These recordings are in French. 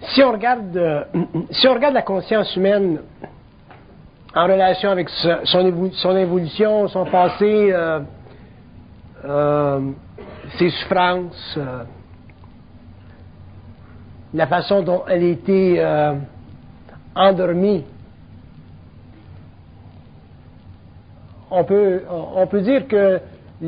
Si on regarde la conscience humaine en relation avec son évolution, son passé, ses souffrances, la façon dont elle a été endormie, on peut dire que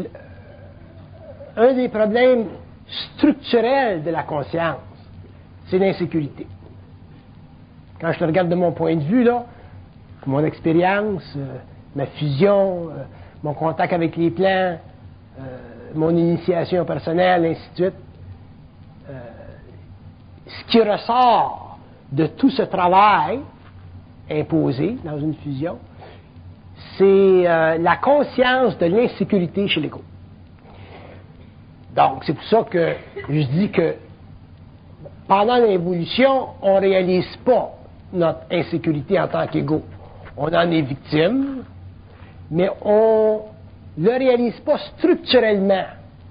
un des problèmes structurels de la conscience, c'est l'insécurité. Quand je te regarde de mon point de vue, là, mon expérience, ma fusion, mon contact avec les plans, mon initiation personnelle, ainsi de suite, ce qui ressort de tout ce travail imposé dans une fusion, c'est la conscience de l'insécurité chez l'ego. Donc, c'est pour ça que je dis que pendant l'évolution, on ne réalise pas notre insécurité en tant qu'ego. On en est victime, mais on ne le réalise pas structurellement.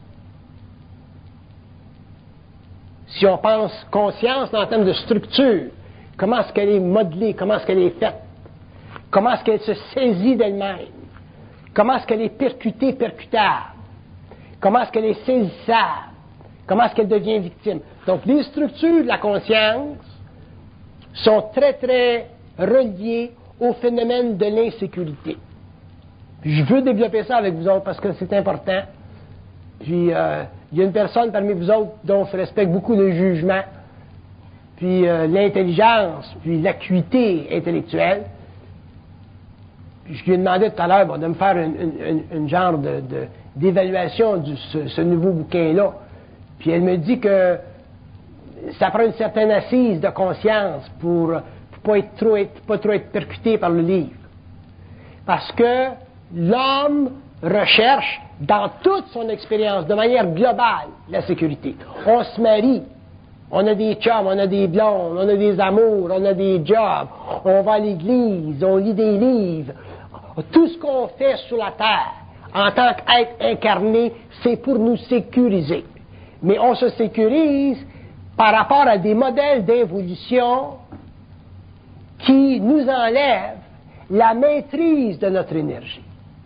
Si on pense conscience en termes de structure, comment est-ce qu'elle est modelée, comment est-ce qu'elle est faite, comment est-ce qu'elle se saisit d'elle-même, comment est-ce qu'elle est percutée, percutable, comment est-ce qu'elle est saisissable, comment est-ce qu'elle devient victime. Donc, les structures de la conscience sont très, très reliées au phénomène de l'insécurité. Puis, je veux développer ça avec vous autres parce que c'est important. Puis, il y a une personne parmi vous autres dont je respecte beaucoup le jugement, puis l'intelligence, puis l'acuité intellectuelle. Puis, je lui ai demandé tout à l'heure de me faire une genre d'évaluation de ce nouveau bouquin-là. Puis elle me dit que ça prend une certaine assise de conscience pour pas trop être percuté par le livre. Parce que l'homme recherche dans toute son expérience, de manière globale, la sécurité. On se marie, on a des chums, on a des blondes, on a des amours, on a des jobs, on va à l'église, on lit des livres. Tout ce qu'on fait sur la terre, en tant qu'être incarné, c'est pour nous sécuriser. Mais on se sécurise par rapport à des modèles d'évolution qui nous enlèvent la maîtrise de notre énergie.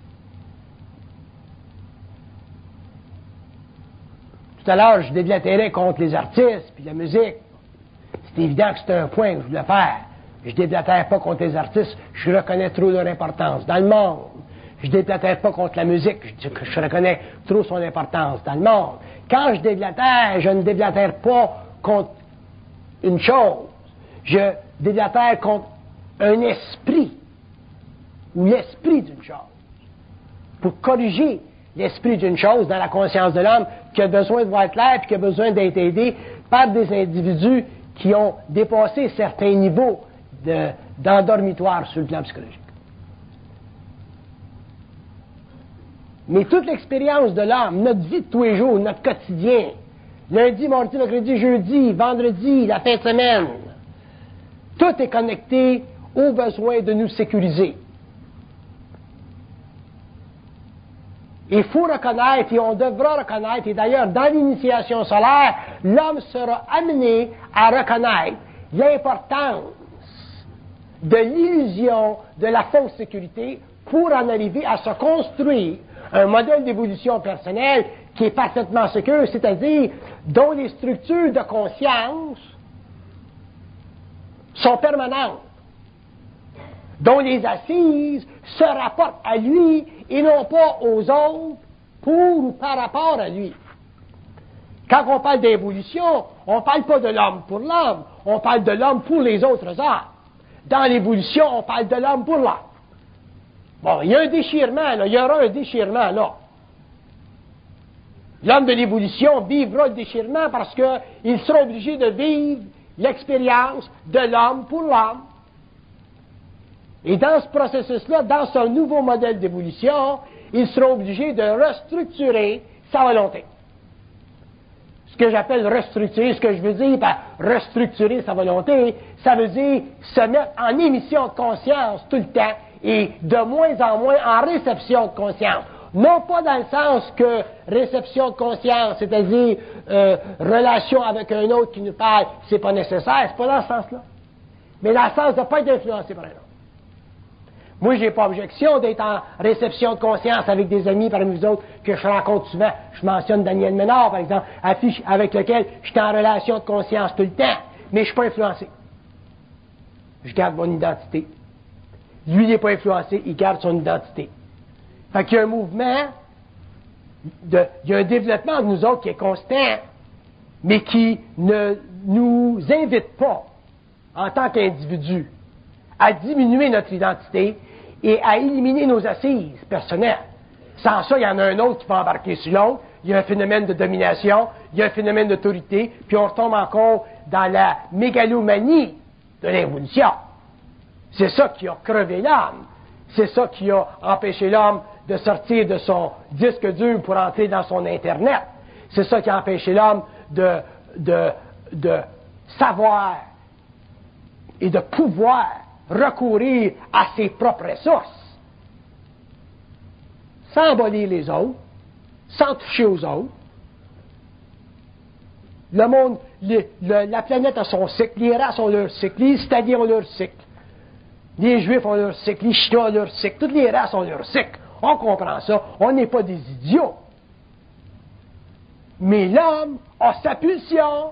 Tout à l'heure, je déblatérais contre les artistes puis la musique. C'est évident que c'était un point que je voulais faire. Je ne déblatère pas contre les artistes, je reconnais trop leur importance dans le monde. Je ne déblatère pas contre la musique, je reconnais trop son importance dans le monde. Quand je déblatère, je ne déblatère pas contre une chose. Je déblatère contre un esprit, ou l'esprit d'une chose. Pour corriger l'esprit d'une chose dans la conscience de l'homme qui a besoin de voir clair et qui a besoin d'être aidé par des individus qui ont dépassé certains niveaux d'endormitoire sur le plan psychologique. Mais toute l'expérience de l'homme, notre vie de tous les jours, notre quotidien, lundi, mardi, mercredi, jeudi, vendredi, la fin de semaine, tout est connecté au besoin de nous sécuriser. Il faut reconnaître, et on devra reconnaître, et d'ailleurs, dans l'initiation solaire, l'homme sera amené à reconnaître l'importance de l'illusion de la fausse sécurité pour en arriver à se construire un modèle d'évolution personnelle qui est parfaitement sécure, c'est-à-dire dont les structures de conscience sont permanentes, dont les assises se rapportent à lui et non pas aux autres pour ou par rapport à lui. Quand on parle d'évolution, on ne parle pas de l'homme pour l'homme, on parle de l'homme pour les autres hommes. Dans l'évolution, on parle de l'homme pour l'homme. Bon, il y a un déchirement, là. Il y aura un déchirement, là. L'homme de l'évolution vivra le déchirement parce qu'il sera obligé de vivre l'expérience de l'homme pour l'homme. Et dans ce processus-là, dans ce nouveau modèle d'évolution, il sera obligé de restructurer sa volonté. Ce que j'appelle restructurer, ce que je veux dire par restructurer sa volonté, ça veut dire se mettre en émission de conscience tout le temps et de moins en moins en réception de conscience. non pas dans le sens que réception de conscience, c'est-à-dire relation avec un autre qui nous parle, c'est pas nécessaire, c'est pas dans ce sens-là. Mais dans le sens de ne pas être influencé par un autre. Moi, j'ai pas objection d'être en réception de conscience avec des amis parmi vous autres que je rencontre souvent. Je mentionne Daniel Ménard, par exemple, avec lequel je suis en relation de conscience tout le temps, mais je ne suis pas influencé. Je garde mon identité. Lui, il n'est pas influencé, il garde son identité. Fait qu'il y a un mouvement, il y a un développement de nous autres qui est constant, mais qui ne nous invite pas, en tant qu'individus, à diminuer notre identité et à éliminer nos assises personnelles. Sans ça, il y en a un autre qui va embarquer sur l'autre, il y a un phénomène de domination, il y a un phénomène d'autorité, puis on retombe encore dans la mégalomanie de l'évolution. C'est ça qui a crevé l'homme. C'est ça qui a empêché l'homme de sortir de son disque dur pour entrer dans son Internet. C'est ça qui a empêché l'homme de savoir et de pouvoir recourir à ses propres ressources, sans abolir les autres, sans toucher aux autres. Le monde, la planète a son cycle, les races ont leur cycle, les Italiens ont leur cycle, les Juifs ont leur cycle, les Chinois ont leur cycle, toutes les races ont leur cycle. On comprend ça, on n'est pas des idiots. Mais l'homme a sa pulsion.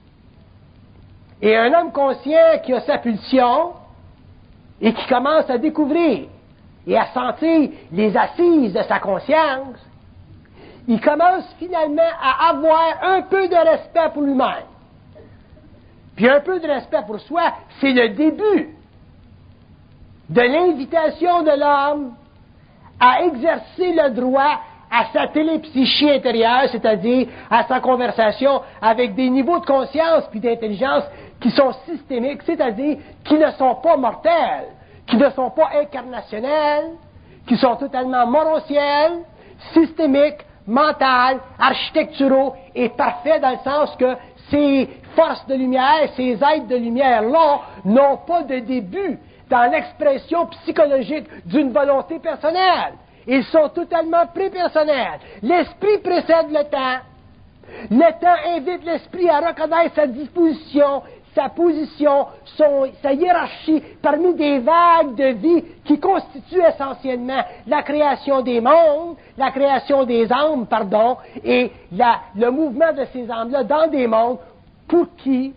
Et un homme conscient qui a sa pulsion et qui commence à découvrir et à sentir les assises de sa conscience, il commence finalement à avoir un peu de respect pour lui-même. Puis un peu de respect pour soi, c'est le début de l'invitation de l'homme à exercer le droit à sa télépsychie intérieure, c'est-à-dire à sa conversation avec des niveaux de conscience puis d'intelligence qui sont systémiques, c'est-à-dire qui ne sont pas mortels, qui ne sont pas incarnationnels, qui sont totalement morociels, systémiques, mentales, architecturaux et parfaits dans le sens que ces forces de lumière, ces êtres de lumière-là n'ont pas de début dans l'expression psychologique d'une volonté personnelle. Ils sont totalement prépersonnels. L'esprit précède le temps. Le temps invite l'esprit à reconnaître sa disposition, sa position, sa hiérarchie parmi des vagues de vie qui constituent essentiellement la création des mondes, la création des âmes, et le mouvement de ces âmes-là dans des mondes pour qui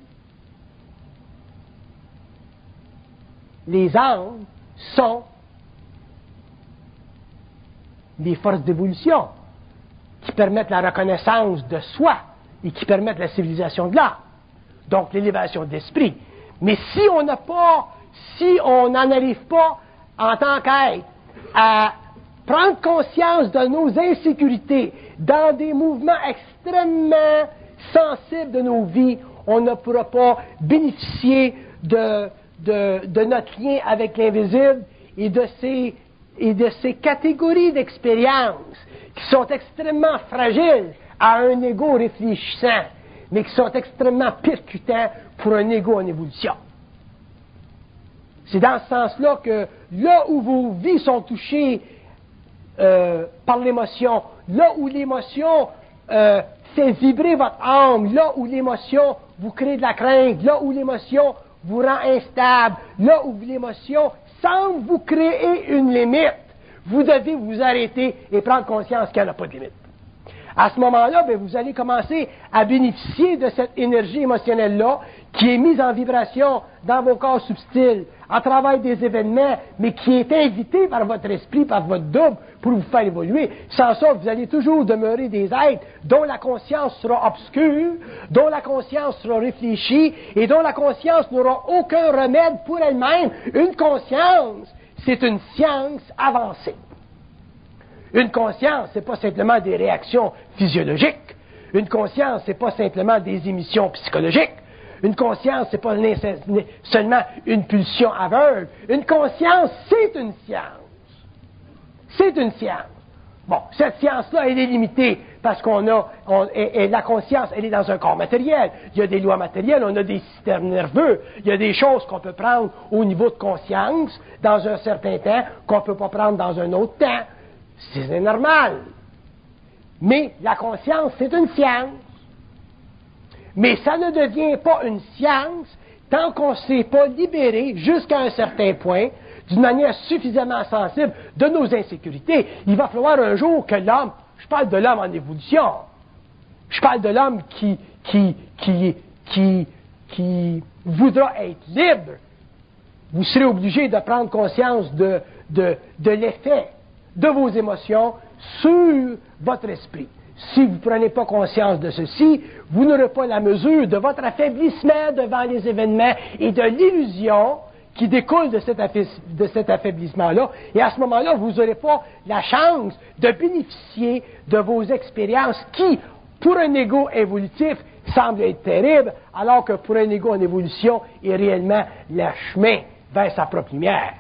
les âmes sont des forces d'évolution qui permettent la reconnaissance de soi et qui permettent la civilisation de l'âme. Donc l'élévation d'esprit. Mais si on n'en arrive pas en tant qu'être à prendre conscience de nos insécurités dans des mouvements extrêmement sensibles de nos vies, on ne pourra pas bénéficier de notre lien avec l'invisible et de ces catégories d'expériences qui sont extrêmement fragiles à un ego réfléchissant, mais qui sont extrêmement percutants pour un ego en évolution. C'est dans ce sens-là que là où vos vies sont touchées par l'émotion, là où l'émotion fait vibrer votre âme, là où l'émotion vous crée de la crainte, là où l'émotion vous rend instable, là où l'émotion semble vous créer une limite, vous devez vous arrêter et prendre conscience qu'il n'y en a pas de limite. À ce moment-là, vous allez commencer à bénéficier de cette énergie émotionnelle-là qui est mise en vibration dans vos corps subtils à travers des événements, mais qui est invitée par votre esprit, par votre double, pour vous faire évoluer. Sans ça, vous allez toujours demeurer des êtres dont la conscience sera obscure, dont la conscience sera réfléchie et dont la conscience n'aura aucun remède pour elle-même. Une conscience, c'est une science avancée. Une conscience, c'est pas simplement des réactions physiologiques. Une conscience, c'est pas simplement des émissions psychologiques. Une conscience, c'est pas seulement une pulsion aveugle. Une conscience, c'est une science. C'est une science. Bon, cette science-là, elle est limitée parce la conscience, elle est dans un corps matériel. Il y a des lois matérielles, on a des systèmes nerveux. Il y a des choses qu'on peut prendre au niveau de conscience dans un certain temps qu'on ne peut pas prendre dans un autre temps. C'est normal. Mais la conscience, c'est une science. Mais ça ne devient pas une science tant qu'on ne s'est pas libéré jusqu'à un certain point, d'une manière suffisamment sensible, de nos insécurités. Il va falloir un jour que l'homme, je parle de l'homme en évolution, je parle de l'homme qui voudra être libre. Vous serez obligé de prendre conscience de l'effet de vos émotions sur votre esprit. Si vous ne prenez pas conscience de ceci, vous n'aurez pas la mesure de votre affaiblissement devant les événements et de l'illusion qui découle de cet affaiblissement-là. Et à ce moment-là, vous n'aurez pas la chance de bénéficier de vos expériences qui, pour un ego évolutif, semblent être terribles, alors que pour un ego en évolution, est réellement le chemin vers sa propre lumière.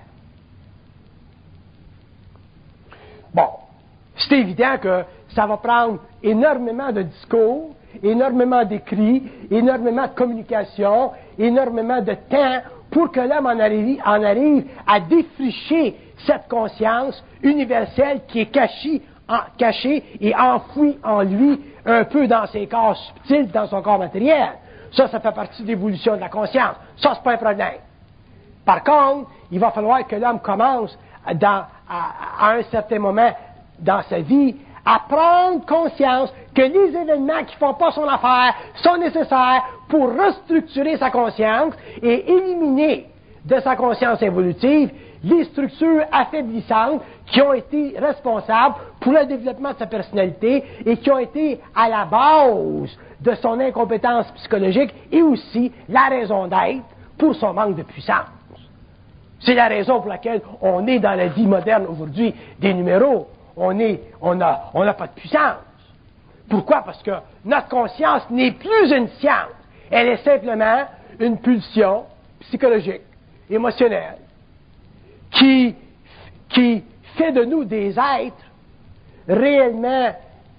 Bon, c'est évident que ça va prendre énormément de discours, énormément d'écrits, énormément de communication, énormément de temps pour que l'homme en arrive à défricher cette conscience universelle qui est cachée et enfouie en lui un peu dans ses corps subtils, dans son corps matériel. Ça fait partie de l'évolution de la conscience. Ça, c'est pas un problème. Par contre, il va falloir que l'homme commence à un certain moment dans sa vie à prendre conscience que les événements qui ne font pas son affaire sont nécessaires pour restructurer sa conscience et éliminer de sa conscience évolutive les structures affaiblissantes qui ont été responsables pour le développement de sa personnalité et qui ont été à la base de son incompétence psychologique et aussi la raison d'être pour son manque de puissance. C'est la raison pour laquelle on est dans la vie moderne aujourd'hui des numéros. On n'a pas de puissance. Pourquoi? Parce que notre conscience n'est plus une science. Elle est simplement une pulsion psychologique, émotionnelle, qui fait de nous des êtres réellement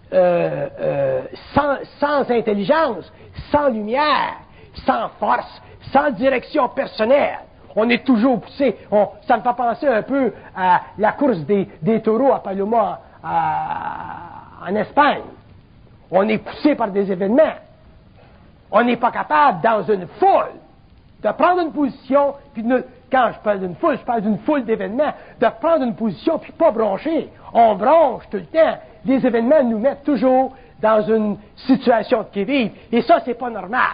sans intelligence, sans lumière, sans force, sans direction personnelle. On est toujours poussé. Ça me fait penser un peu à la course des taureaux à Paloma en Espagne. On est poussé par des événements. On n'est pas capable, dans une foule, de prendre une position, puis quand je parle d'une foule, je parle d'une foule d'événements, de prendre une position, puis pas broncher. On bronche tout le temps. Les événements nous mettent toujours dans une situation de qui-vive. Et ça, c'est pas normal.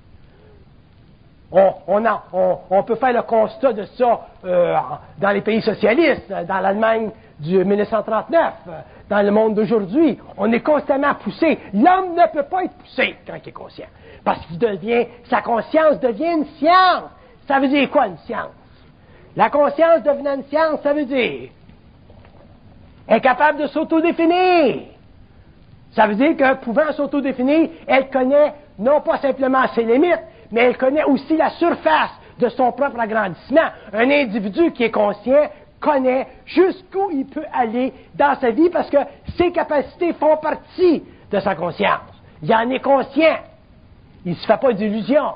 On peut faire le constat de ça dans les pays socialistes, dans l'Allemagne du 1939, dans le monde d'aujourd'hui. On est constamment poussé. L'homme ne peut pas être poussé quand il est conscient. Parce sa conscience devient une science. Ça veut dire quoi, une science? La conscience devenant une science, ça veut dire elle est capable de s'autodéfinir. Ça veut dire que, pouvant s'autodéfinir, elle connaît non pas simplement ses limites, mais elle connaît aussi la surface de son propre agrandissement. Un individu qui est conscient connaît jusqu'où il peut aller dans sa vie parce que ses capacités font partie de sa conscience. Il en est conscient. Il ne se fait pas d'illusions.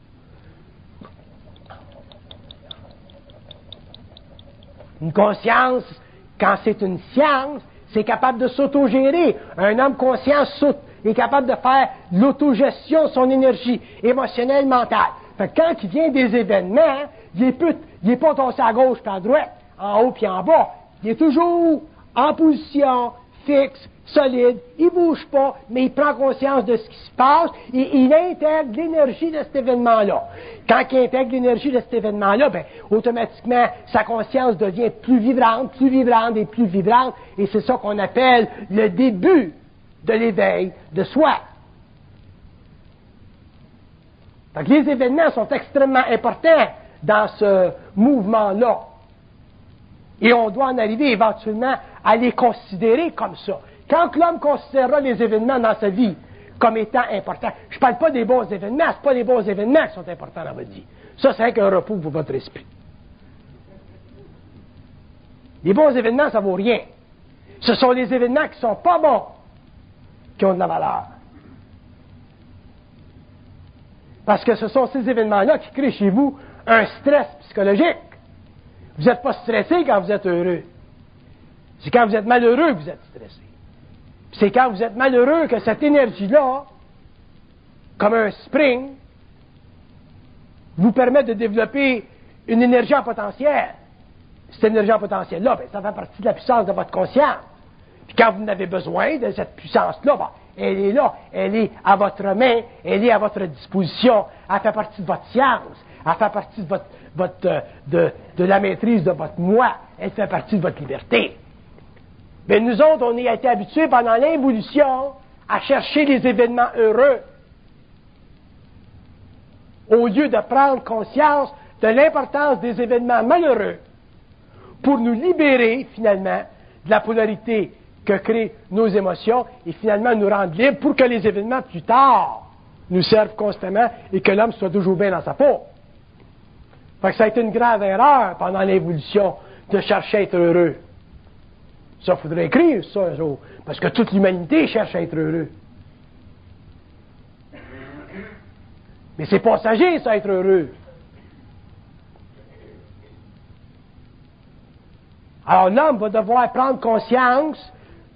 Une conscience, quand c'est une science, c'est capable de s'autogérer. Un homme conscient est capable de faire l'autogestion de son énergie émotionnelle, mentale. Fait que quand il vient des événements, il n'est pas tossé à gauche puis à droite, en haut puis en bas. Il est toujours en position fixe, solide, il ne bouge pas, mais il prend conscience de ce qui se passe et il intègre l'énergie de cet événement-là. Quand il intègre l'énergie de cet événement-là, automatiquement, sa conscience devient plus vibrante et plus vibrante, et c'est ça qu'on appelle le début de l'éveil de soi. Donc, les événements sont extrêmement importants dans ce mouvement-là. Et on doit en arriver éventuellement à les considérer comme ça. Quand l'homme considérera les événements dans sa vie comme étant importants, je ne parle pas des bons événements, ce n'est pas les bons événements qui sont importants dans votre vie. Ça, c'est un repos pour votre esprit. Les bons événements, ça ne vaut rien. Ce sont les événements qui ne sont pas bons qui ont de la valeur. Parce que ce sont ces événements-là qui créent chez vous un stress psychologique. Vous n'êtes pas stressé quand vous êtes heureux. C'est quand vous êtes malheureux que vous êtes stressé. C'est quand vous êtes malheureux que cette énergie-là, comme un spring, vous permet de développer une énergie en potentiel. Cette énergie en potentiel-là, ben, ça fait partie de la puissance de votre conscience. Puis quand vous en avez besoin de cette puissance-là, ben, elle est là, elle est à votre main, elle est à votre disposition, elle fait partie de votre science, elle fait partie de la maîtrise de votre moi, elle fait partie de votre liberté. Mais nous autres, on a été habitués pendant l'évolution à chercher les événements heureux, au lieu de prendre conscience de l'importance des événements malheureux pour nous libérer, finalement, de la polarité que créent nos émotions et finalement nous rendre libres pour que les événements plus tard nous servent constamment et que l'homme soit toujours bien dans sa peau. Fait que ça a été une grave erreur pendant l'évolution de chercher à être heureux. Ça, il faudrait écrire ça un jour, parce que toute l'humanité cherche à être heureux. Mais c'est passager, ça, être heureux. Alors l'homme va devoir prendre conscience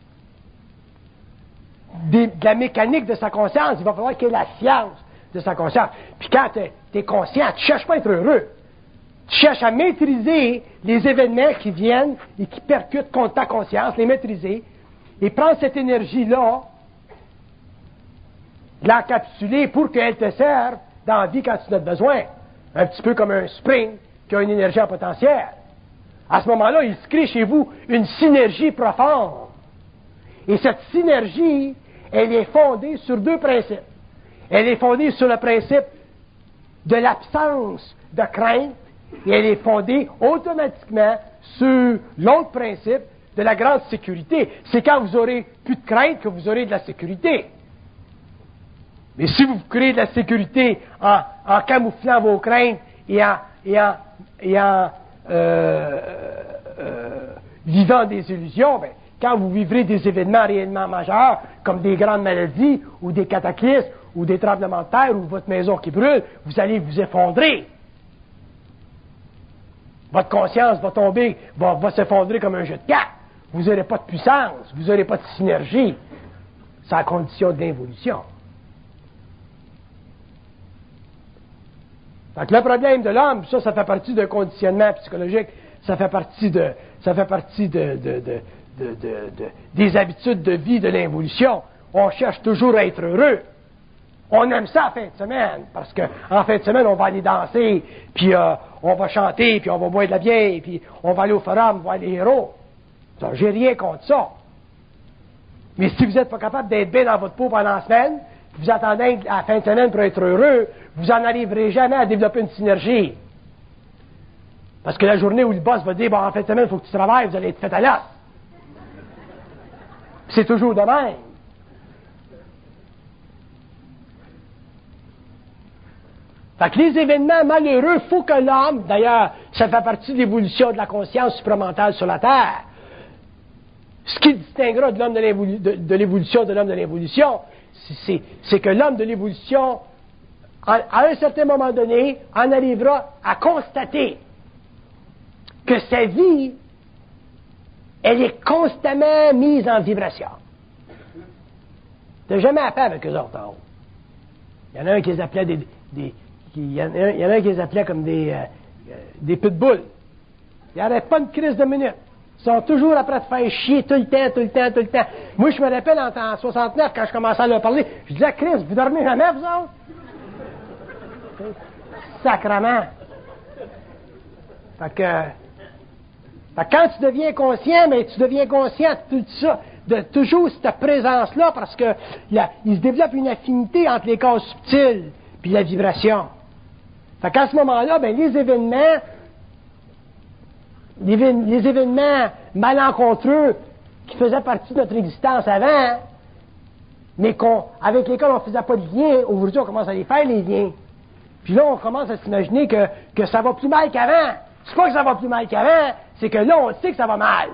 de la mécanique de sa conscience. Il va falloir qu'il y ait la science de sa conscience. Puis quand tu es conscient, tu ne cherches pas à être heureux. Tu cherches à maîtriser les événements qui viennent et qui percutent contre ta conscience, les maîtriser, et prendre cette énergie-là, l'encapsuler pour qu'elle te serve dans la vie quand tu en as besoin. Un petit peu comme un spring qui a une énergie en potentiel. À ce moment-là, il se crée chez vous une synergie profonde. Et cette synergie, elle est fondée sur deux principes. Elle est fondée sur le principe de l'absence de crainte et elle est fondée automatiquement sur l'autre principe de la grande sécurité. C'est quand vous aurez plus de crainte que vous aurez de la sécurité. Mais si vous créez de la sécurité en camouflant vos craintes et en vivant des illusions, ben, quand vous vivrez des événements réellement majeurs, comme des grandes maladies, ou des cataclysmes, ou des tremblements de terre, ou votre maison qui brûle, vous allez vous effondrer. Votre conscience va tomber, va s'effondrer comme un jeu de cartes. Vous n'aurez pas de puissance, vous n'aurez pas de synergie. C'est la condition de l'involution. Donc le problème de l'homme, ça fait partie d'un conditionnement psychologique, ça fait partie des habitudes de vie de l'involution. On cherche toujours à être heureux. On aime ça en fin de semaine, parce qu'en fin de semaine, on va aller danser, puis on va chanter, puis on va boire de la bière, puis on va aller au forum voir les héros. Donc, j'ai rien contre ça. Mais si vous n'êtes pas capable d'être bien dans votre peau pendant la semaine, puis vous attendez à la fin de semaine pour être heureux, vous n'en arriverez jamais à développer une synergie. Parce que la journée où le boss va dire, bon, en fin de semaine, il faut que tu travailles, vous allez être fait à l'os. C'est toujours de même. Fait que les événements malheureux, il faut que l'homme, d'ailleurs, ça fait partie de l'évolution de la conscience supramentale sur la Terre. Ce qui distinguera de l'homme de l'évolution de l'homme de l'évolution, c'est que l'homme de l'évolution, à un certain moment donné, en arrivera à constater que sa vie, elle est constamment mise en vibration. Tu n'as jamais appelé avec eux autres en haut. Il y en a un qui les appelait il y en a un qui les appelait comme des pitbulls. Ils n'arrêtent pas une crise de minutes. Ils sont toujours après de faire chier tout le temps. Moi, je me rappelle en 69, quand je commençais à leur parler, je disais, Chris, vous dormez jamais, vous autres? Sacrement. Fait que quand tu deviens conscient, mais tu deviens conscient de tout ça, de toujours cette présence-là, parce que il se développe une affinité entre les corps subtils puis la vibration. Fait qu'à ce moment-là, ben, les événements malencontreux qui faisaient partie de notre existence avant, mais avec lesquels on ne faisait pas de lien, aujourd'hui on commence à les faire, les liens. Puis là, on commence à s'imaginer que ça va plus mal qu'avant. C'est pas que ça va plus mal qu'avant, c'est que là, on sait que ça va mal.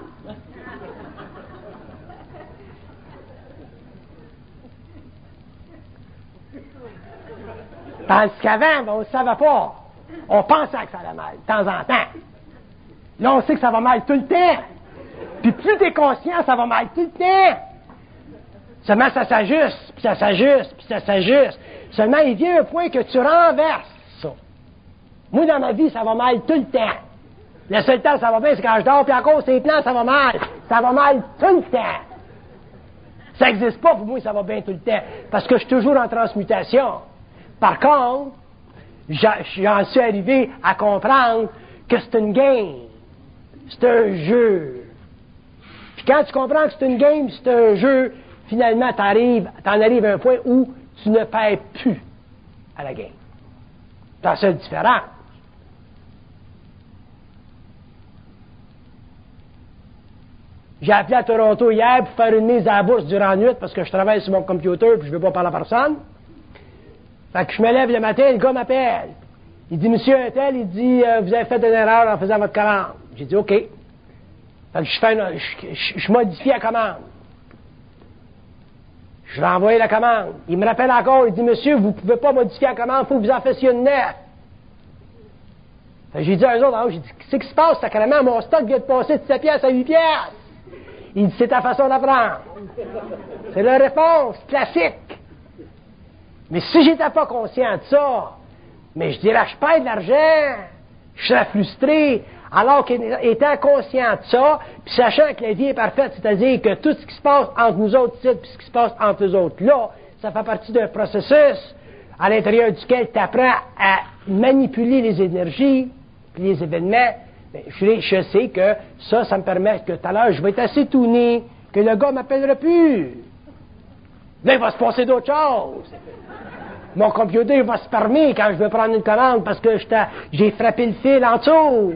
Tandis qu'avant, ben, on ne savait pas. On pensait que ça allait mal, de temps en temps. Là, on sait que ça va mal tout le temps. Puis plus t'es conscient, ça va mal tout le temps. Seulement, ça s'ajuste, puis ça s'ajuste, puis ça s'ajuste. Seulement, il vient un point que tu renverses ça. Moi, dans ma vie, ça va mal tout le temps. Le seul temps, ça va bien, c'est quand je dors, puis encore, c'est plans, ça va mal. Ça va mal tout le temps. Ça n'existe pas pour moi, ça va bien tout le temps. Parce que je suis toujours en transmutation. Par contre, j'en suis arrivé à comprendre que c'est une game. C'est un jeu. Puis quand tu comprends que c'est une game, c'est un jeu, finalement, t'en arrives à un point où tu ne perds plus à la game. C'est la seule différence. J'ai appelé à Toronto hier pour faire une mise à la bourse durant la nuit parce que je travaille sur mon computer et je ne veux pas parler à personne. Fait que je me lève le matin, le gars m'appelle. Il dit, Monsieur Untel, il dit, vous avez fait une erreur en faisant votre commande. J'ai dit, OK. Fait que je modifie la commande. Je vais envoyer la commande. Il me rappelle encore, il dit, Monsieur, vous ne pouvez pas modifier la commande, il faut que vous en fassiez une neuve. Fait que j'ai dit à eux autres, j'ai dit, qu'est-ce qui se passe, sacrément? Mon stock vient de passer de 7 piastres à 8 piastres. Il dit, c'est ta façon d'apprendre. C'est la réponse classique. Mais si j'étais pas conscient de ça, mais je dirais, je perds de l'argent, je serais frustré, alors qu'étant conscient de ça, puis sachant que la vie est parfaite, c'est-à-dire que tout ce qui se passe entre nous autres ici, puis ce qui se passe entre eux autres là, ça fait partie d'un processus à l'intérieur duquel tu apprends à manipuler les énergies, puis les événements. Ben, je sais que ça me permet que tout à l'heure, je vais être assez tourné, que le gars ne m'appellera plus. Là, il va se passer d'autres choses. Mon computer va se fermer quand je vais prendre une commande parce que j'ai frappé le fil en dessous.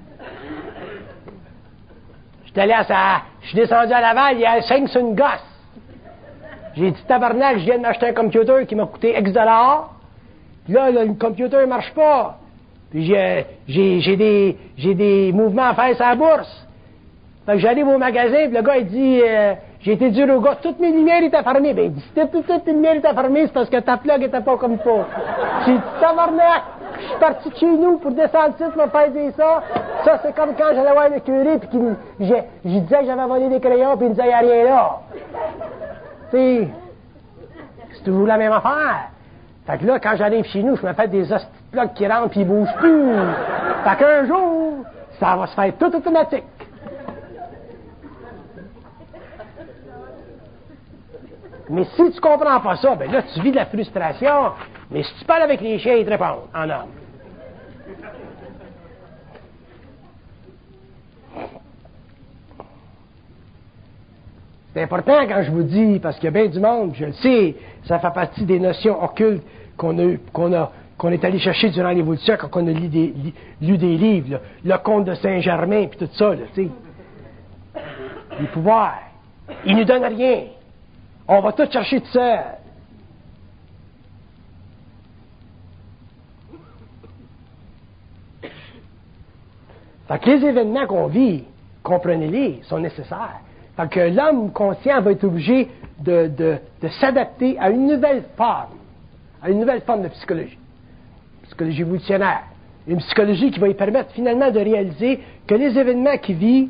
Je suis descendu à Laval, il y a 5 sur une gosse. J'ai dit, tabarnak, je viens de m'acheter un computer qui m'a coûté X $. Puis là, le computer ne marche pas. Puis j'ai des mouvements à faire sur la bourse. Fait que j'arrive au magasin, puis le gars, il dit, j'ai été dur au gars, toutes mes lumières étaient fermées. Ben, il dit, si toutes tes lumières étaient fermées, c'est parce que ta plug était pas comme il faut. J'ai dit, tabarnak, je suis parti de chez nous pour descendre ici, pour me faire dire ça. Ça, c'est comme quand j'allais voir le curé, puis je disais que j'avais volé des crayons, puis il me disait, il n'y a rien là. Tu sais, c'est toujours la même affaire. Fait que là, quand j'arrive chez nous, je me fais des hosties de plugs qui rentrent, puis ils bougent plus. Fait qu'un jour, ça va se faire tout automatique. Mais si tu comprends pas ça, ben là, tu vis de la frustration. Mais si tu parles avec les chiens, ils te répondent en homme. C'est important quand je vous dis, parce qu'il y a bien du monde, je le sais, ça fait partie des notions occultes qu'on est allé chercher durant l'évolution quand on a lu des livres, là, le conte de Saint-Germain, puis tout ça, là, tu sais. Les pouvoirs. Ils nous donnent rien. On va tout chercher tout seul. Fait que les événements qu'on vit, comprenez-les, sont nécessaires. Fait que l'homme conscient va être obligé de s'adapter à une nouvelle forme de psychologie. Psychologie évolutionnaire. Une psychologie qui va lui permettre finalement de réaliser que les événements qu'il vit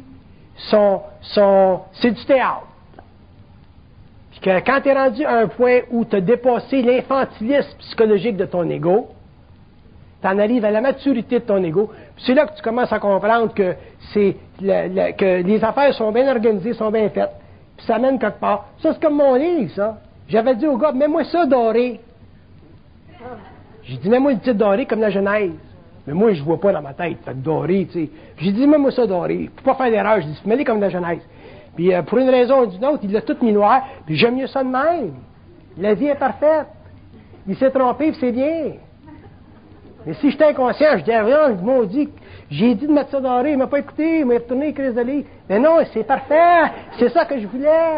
c'est du théâtre. Puis que quand tu es rendu à un point où tu as dépassé l'infantilisme psychologique de ton ego, tu en arrives à la maturité de ton ego. Puis c'est là que tu commences à comprendre que que les affaires sont bien organisées, sont bien faites. Puis ça mène quelque part. Ça, c'est comme mon livre, ça. J'avais dit au gars, mets-moi ça doré. J'ai dit, mets-moi le titre doré comme la Genèse. Mais moi, je vois pas dans ma tête. Fait que doré, tu sais. J'ai dit, mets-moi ça doré. Pour pas faire d'erreur, j'ai dit, mets-le comme la Genèse. Puis pour une raison ou d'une autre, il l'a tout mis noir. Puis j'aime mieux ça de même. La vie est parfaite. Il s'est trompé, puis c'est bien. Mais si j'étais inconscient, je disais, rien, le maudit, j'ai dit de mettre ça doré, il m'a pas écouté, il m'a retourné les crises de livre. Mais non, c'est parfait, c'est ça que je voulais.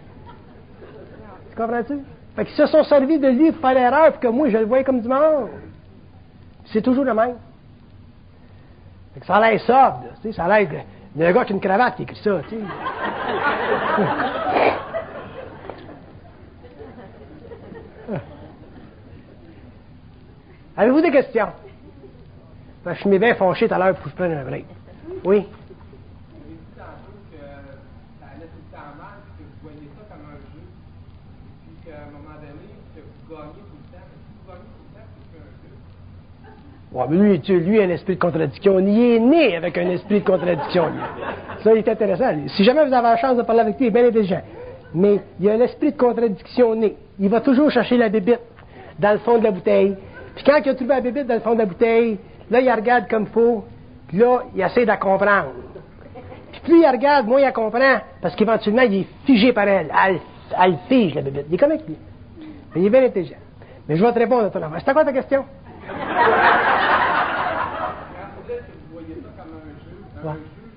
Tu comprends-tu? Fait qu'ils se sont servis de lui pour faire l'erreur, puis que moi, je le voyais comme du monde. C'est toujours le même. Fait que ça a l'air sobre, tu sais, ça a l'air d'un gars qui a une cravate qui écrit ça, tu sais. Avez-vous des questions? Je m'ai bien fâché tout à l'heure pour que je prenne un break. Oui? Ouais, mais lui, a un esprit de contradiction. Il est né avec un esprit de contradiction, lui. Ça, il est intéressant, lui. Si jamais vous avez la chance de parler avec lui, il est bien intelligent. Mais il y a un esprit de contradiction né. Il va toujours chercher la bébite dans le fond de la bouteille. Puis quand il a trouvé la bébite dans le fond de la bouteille, là, il la regarde comme il faut. Puis là, il essaie de la comprendre. Puis plus il la regarde, moins il la comprend. Parce qu'éventuellement, il est figé par elle. Elle fige, la bébite. Il est comme avec lui. Mais il est bien intelligent. Mais je vais te répondre à ton affaire. C'était quoi ta question? Ouais.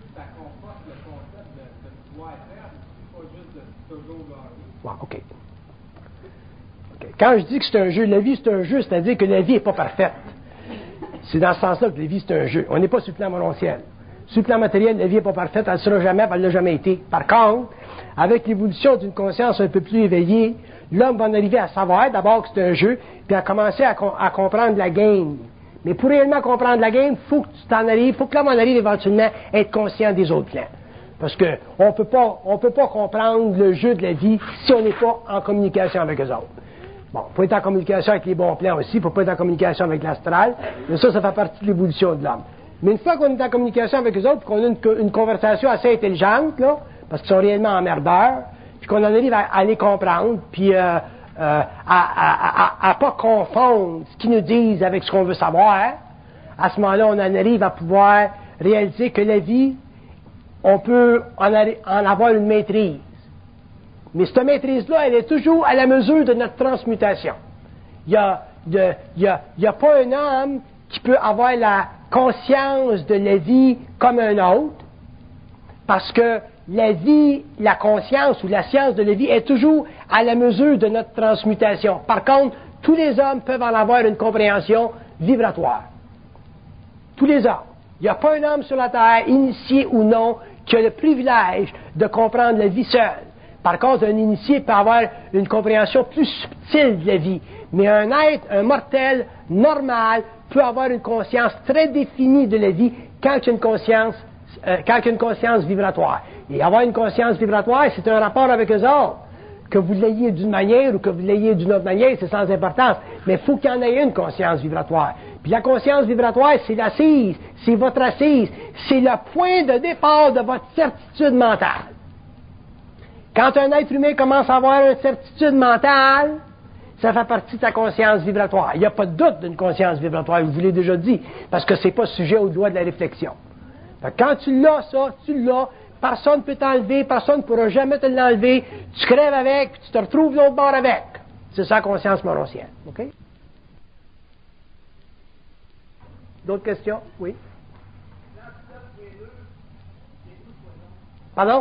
Ouais, OK. Quand je dis que c'est un jeu, la vie c'est un jeu, c'est-à-dire que la vie n'est pas parfaite. C'est dans ce sens-là que la vie c'est un jeu. On n'est pas sur le plan morontiel. Sur le plan matériel, la vie n'est pas parfaite, elle ne sera jamais, elle ne l'a jamais été. Par contre, avec l'évolution d'une conscience un peu plus éveillée, l'homme va en arriver à savoir d'abord que c'est un jeu, puis à commencer à comprendre la game. Mais pour réellement comprendre la game, il faut que tu t'en arrives, il faut que l'homme en arrive éventuellement à être conscient des autres plans. Parce que on peut pas comprendre le jeu de la vie si on n'est pas en communication avec eux autres. Bon, il faut être en communication avec les bons plans aussi, il ne faut pas être en communication avec l'astral, mais ça fait partie de l'évolution de l'homme. Mais une fois qu'on est en communication avec eux autres, qu'on a une conversation assez intelligente, là, parce qu'ils sont réellement emmerdeurs, puis qu'on en arrive à les comprendre, puis à pas confondre ce qu'ils nous disent avec ce qu'on veut savoir, à ce moment-là, on en arrive à pouvoir réaliser que la vie, on peut en avoir une maîtrise. Mais cette maîtrise-là, elle est toujours à la mesure de notre transmutation. Il n'y a pas un homme qui peut avoir la conscience de la vie comme un autre, parce que la vie, la conscience ou la science de la vie est toujours à la mesure de notre transmutation. Par contre, tous les hommes peuvent en avoir une compréhension vibratoire. Tous les hommes. Il n'y a pas un homme sur la Terre, initié ou non, qui a le privilège de comprendre la vie seule. Par contre, un initié peut avoir une compréhension plus subtile de la vie. Mais un être, un mortel, normal, peut avoir une conscience très définie de la vie quand il y a une conscience vibratoire. Et avoir une conscience vibratoire, c'est un rapport avec eux autres. Que vous l'ayez d'une manière ou que vous l'ayez d'une autre manière, c'est sans importance. Mais il faut qu'il y en ait une conscience vibratoire. Puis la conscience vibratoire, c'est l'assise, c'est votre assise, c'est le point de départ de votre certitude mentale. Quand un être humain commence à avoir une certitude mentale, ça fait partie de sa conscience vibratoire. Il n'y a pas de doute d'une conscience vibratoire, je vous l'ai déjà dit, parce que c'est pas sujet aux lois de la réflexion. Fait que quand tu l'as, ça, tu l'as, personne ne peut t'enlever, personne ne pourra jamais te l'enlever, tu crèves avec, puis tu te retrouves l'autre bord avec. C'est ça la conscience morontienne. OK? D'autres questions? Oui? Pardon?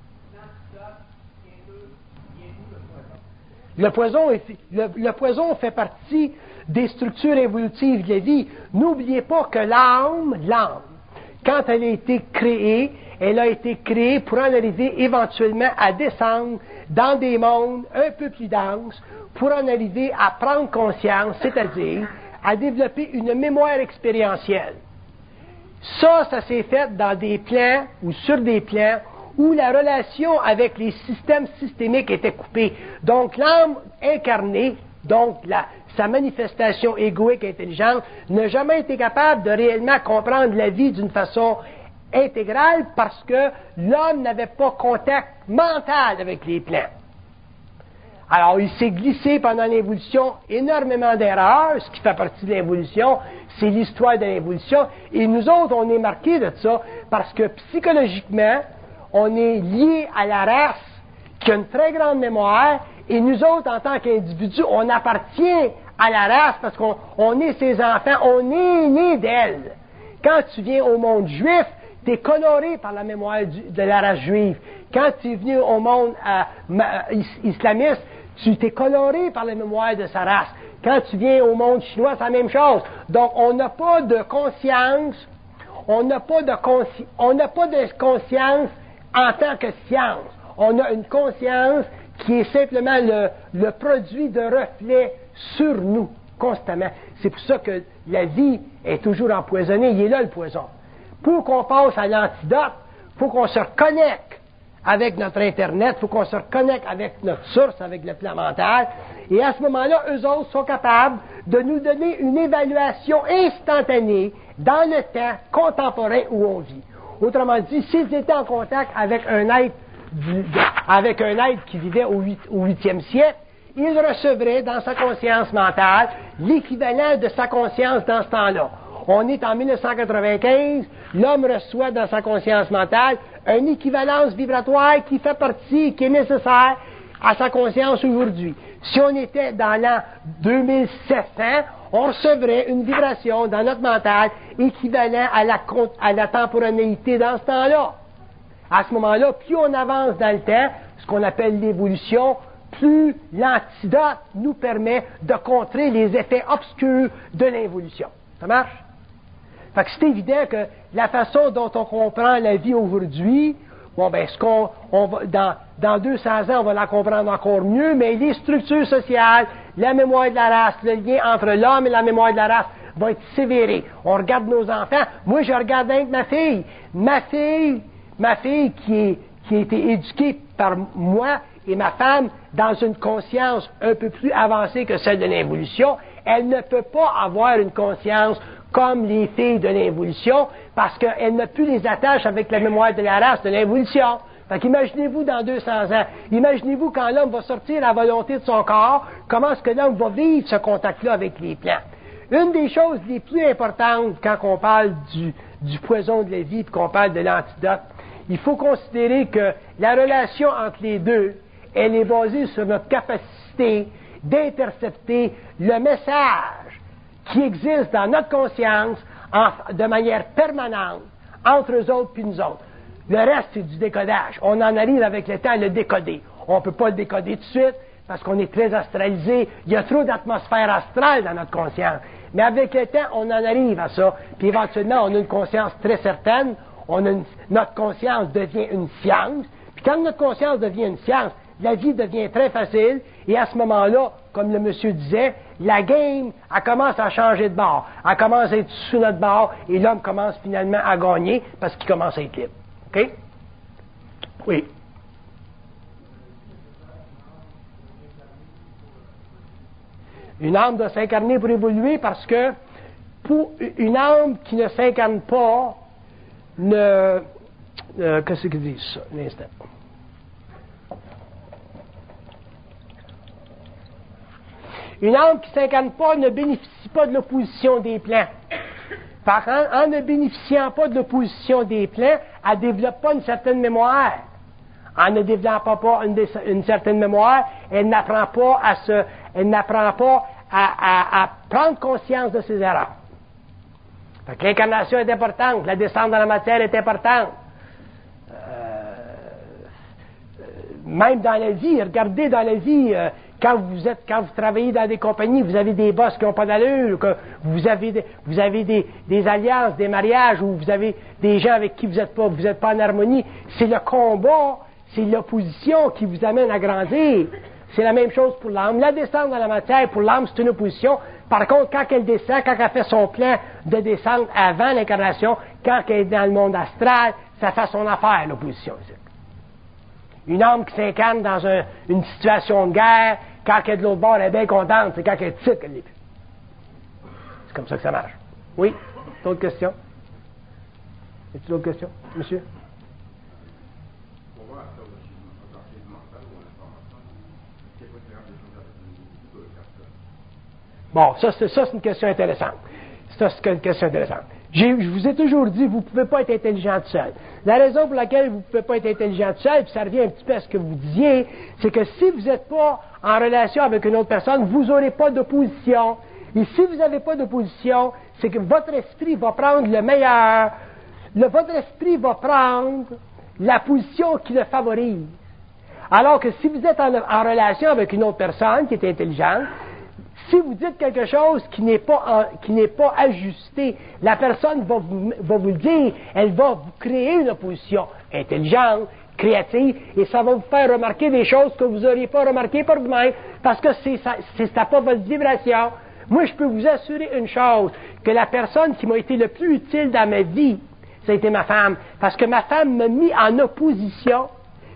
Le poison fait partie des structures évolutives de la vie. N'oubliez pas que l'âme, quand elle a été créée, elle a été créée pour en arriver éventuellement à descendre dans des mondes un peu plus denses, pour en arriver à prendre conscience, c'est-à-dire à développer une mémoire expérientielle. Ça s'est fait dans des plans ou sur des plans où la relation avec les systèmes systémiques était coupée. Donc l'âme incarnée, donc sa manifestation égoïque intelligente, n'a jamais été capable de réellement comprendre la vie d'une façon intégrale parce que l'homme n'avait pas contact mental avec les plans. Alors, il s'est glissé pendant l'évolution énormément d'erreurs, ce qui fait partie de l'évolution, c'est l'histoire de l'évolution, et nous autres, on est marqués de ça parce que psychologiquement, on est lié à la race qui a une très grande mémoire, et nous autres, en tant qu'individus, on appartient à la race parce qu'on est ses enfants, on est nés d'elle. Quand tu viens au monde juif, tu es coloré par la mémoire de la race juive. Quand tu es venu au monde islamiste, tu t'es coloré par la mémoire de sa race. Quand tu viens au monde chinois, c'est la même chose. Donc, on n'a pas de conscience, on n'a pas de conscience en tant que science. On a une conscience qui est simplement le produit de reflets sur nous, constamment. C'est pour ça que la vie est toujours empoisonnée. Il est là, le poison. Pour qu'on passe à l'antidote, il faut qu'on se reconnecte avec notre Internet, il faut qu'on se reconnecte avec notre source, avec le plan mental. Et à ce moment-là, eux autres sont capables de nous donner une évaluation instantanée dans le temps contemporain où on vit. Autrement dit, s'ils étaient en contact avec un être qui vivait au 8e siècle, il recevrait dans sa conscience mentale l'équivalent de sa conscience dans ce temps-là. On est en 1995, l'homme reçoit dans sa conscience mentale une équivalence vibratoire qui fait partie, qui est nécessaire à sa conscience aujourd'hui. Si on était dans l'an 2700, on recevrait une vibration dans notre mental équivalent à la temporalité dans ce temps-là. À ce moment-là, plus on avance dans le temps, ce qu'on appelle l'évolution, plus l'antidote nous permet de contrer les effets obscurs de l'involution. Ça marche? Fait que c'est évident que la façon dont on comprend la vie aujourd'hui, bon, ben, dans 200 ans, on va la comprendre encore mieux, mais les structures sociales, la mémoire de la race, le lien entre l'homme et la mémoire de la race va être sévéré. On regarde nos enfants. Moi, je regarde avec ma fille. Ma fille qui a été éduquée par moi et ma femme dans une conscience un peu plus avancée que celle de l'involution, elle ne peut pas avoir une conscience comme les filles de l'involution, parce qu'elle n'a plus les attaches avec la mémoire de la race de l'involution. Fait qu'imaginez-vous dans 200 ans, imaginez-vous quand l'homme va sortir la volonté de son corps, comment est-ce que l'homme va vivre ce contact-là avec les plantes. Une des choses les plus importantes quand on parle du poison de la vie et qu'on parle de l'antidote, il faut considérer que la relation entre les deux, elle est basée sur notre capacité d'intercepter le message qui existe dans notre conscience de manière permanente entre eux autres et nous autres. Le reste, c'est du décodage. On en arrive avec le temps à le décoder. On ne peut pas le décoder tout de suite parce qu'on est très astralisé. Il y a trop d'atmosphère astrale dans notre conscience. Mais avec le temps, on en arrive à ça. Puis éventuellement, on a une conscience très certaine. Notre conscience devient une science. Puis quand notre conscience devient une science, la vie devient très facile. Et à ce moment-là, comme le monsieur disait, la game, elle commence à changer de bord. Elle commence à être sous notre bord et l'homme commence finalement à gagner parce qu'il commence à être libre. OK? Oui. Une âme doit s'incarner pour évoluer parce que pour une âme qui ne s'incarne pas qu'est-ce qu'ils disent ça? Un instant. Une âme qui ne s'incarne pas ne bénéficie pas de l'opposition des plans. Par contre, en ne bénéficiant pas de l'opposition des plans, elle ne développe pas une certaine mémoire. En ne développant pas une certaine mémoire, elle n'apprend pas à prendre conscience de ses erreurs. Fait que l'incarnation est importante, la descente dans la matière est importante. Même dans la vie, regardez dans la vie, quand vous travaillez dans des compagnies, vous avez des boss qui n'ont pas d'allure, que vous avez des alliances, des mariages, où vous avez des gens avec qui vous n'êtes pas en harmonie. C'est le combat, c'est l'opposition qui vous amène à grandir. C'est la même chose pour l'âme. La descente dans la matière, pour l'âme, c'est une opposition. Par contre, quand elle descend, quand elle fait son plan de descente avant l'incarnation, quand elle est dans le monde astral, ça fait son affaire, l'opposition. Une âme qui s'incarne dans une situation de guerre, quand elle est de l'autre bord, elle est bien contente. C'est quand elle est petite qu'elle l'est plus. C'est comme ça que ça marche. Oui? D'autres questions? Y a-t-il d'autres questions, monsieur? Bon, ça c'est une question intéressante. Ça, c'est une question intéressante. Je vous ai toujours dit, vous ne pouvez pas être intelligent tout seul. La raison pour laquelle vous ne pouvez pas être intelligent tout seul, puis ça revient un petit peu à ce que vous disiez, c'est que si vous n'êtes pas en relation avec une autre personne, vous n'aurez pas d'opposition. Et si vous n'avez pas d'opposition, c'est que votre esprit va prendre le meilleur. Votre esprit va prendre la position qui le favorise. Alors que si vous êtes en relation avec une autre personne qui est intelligente, si vous dites quelque chose qui n'est pas ajusté, la personne va vous le dire, elle va vous créer une opposition intelligente, créative, et ça va vous faire remarquer des choses que vous n'auriez pas remarquées par vous-même, parce que ça pas votre vibration. Moi, je peux vous assurer une chose, que la personne qui m'a été le plus utile dans ma vie, ça a été ma femme, parce que ma femme m'a mis en opposition.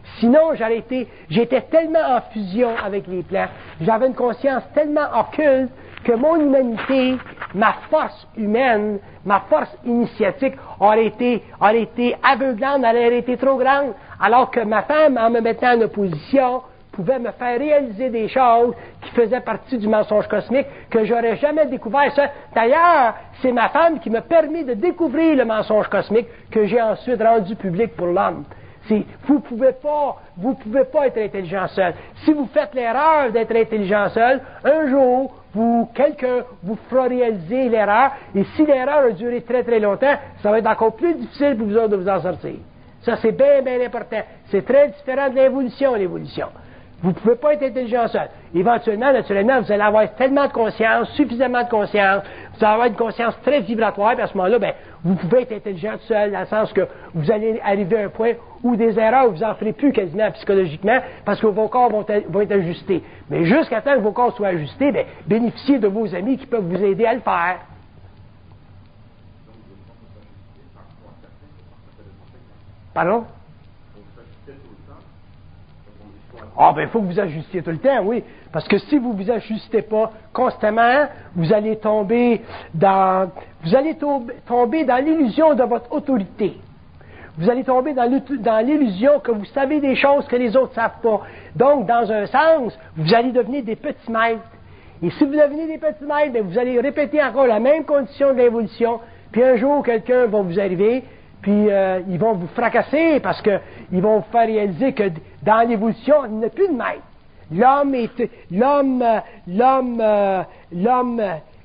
Sinon, j'étais tellement en fusion avec les plans, j'avais une conscience tellement occulte que mon humanité, ma force humaine, ma force initiatique aurait été aveuglante, elle aurait été trop grande, alors que ma femme, en me mettant en opposition, pouvait me faire réaliser des choses qui faisaient partie du mensonge cosmique que j'aurais jamais découvert. Ça, d'ailleurs, c'est ma femme qui m'a permis de découvrir le mensonge cosmique que j'ai ensuite rendu public pour l'homme. Vous pouvez pas être intelligent seul. Si vous faites l'erreur d'être intelligent seul, un jour, quelqu'un vous fera réaliser l'erreur, et si l'erreur a duré très très longtemps, ça va être encore plus difficile pour vous autres de vous en sortir. Ça, c'est bien, bien important. C'est très différent de l'évolution. Vous ne pouvez pas être intelligent seul. Éventuellement, naturellement, vous allez avoir tellement de conscience, suffisamment de conscience, vous allez avoir une conscience très vibratoire, puis à ce moment-là, vous pouvez être intelligent seul, dans le sens que vous allez arriver à un point où des erreurs, vous n'en ferez plus quasiment psychologiquement, parce que vos corps vont être ajustés. Mais jusqu'à temps que vos corps soient ajustés, bénéficiez de vos amis qui peuvent vous aider à le faire. Pardon? Il faut que vous ajustiez tout le temps, oui. Parce que si vous ne vous ajustez pas constamment, vous allez tomber dans l'illusion de votre autorité. Vous allez tomber dans l'illusion que vous savez des choses que les autres ne savent pas. Donc, dans un sens, vous allez devenir des petits maîtres. Et si vous devenez des petits maîtres, vous allez répéter encore la même condition de l'évolution. Puis un jour, quelqu'un va vous arriver, puis ils vont vous fracasser parce qu'ils vont vous faire réaliser que dans l'évolution, il n'y a plus de maître. L'homme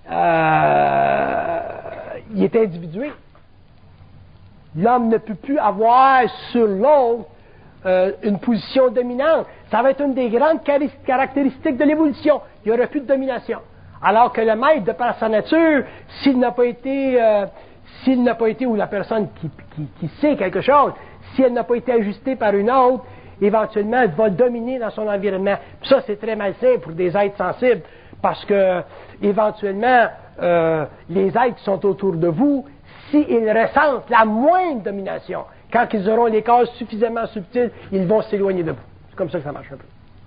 il est individué. L'homme ne peut plus avoir sur l'autre une position dominante. Ça va être une des grandes caractéristiques de l'évolution. Il n'y aura plus de domination. Alors que le maître, de par sa nature, s'il n'a pas été, ou la personne qui sait quelque chose, si elle n'a pas été ajustée par une autre, éventuellement, elle va dominer dans son environnement. Puis ça, c'est très malsain pour des êtres sensibles, parce que, éventuellement, les êtres qui sont autour de vous, s'ils ressentent la moindre domination, quand ils auront les causes suffisamment subtiles, ils vont s'éloigner de vous. C'est comme ça que ça marche un peu.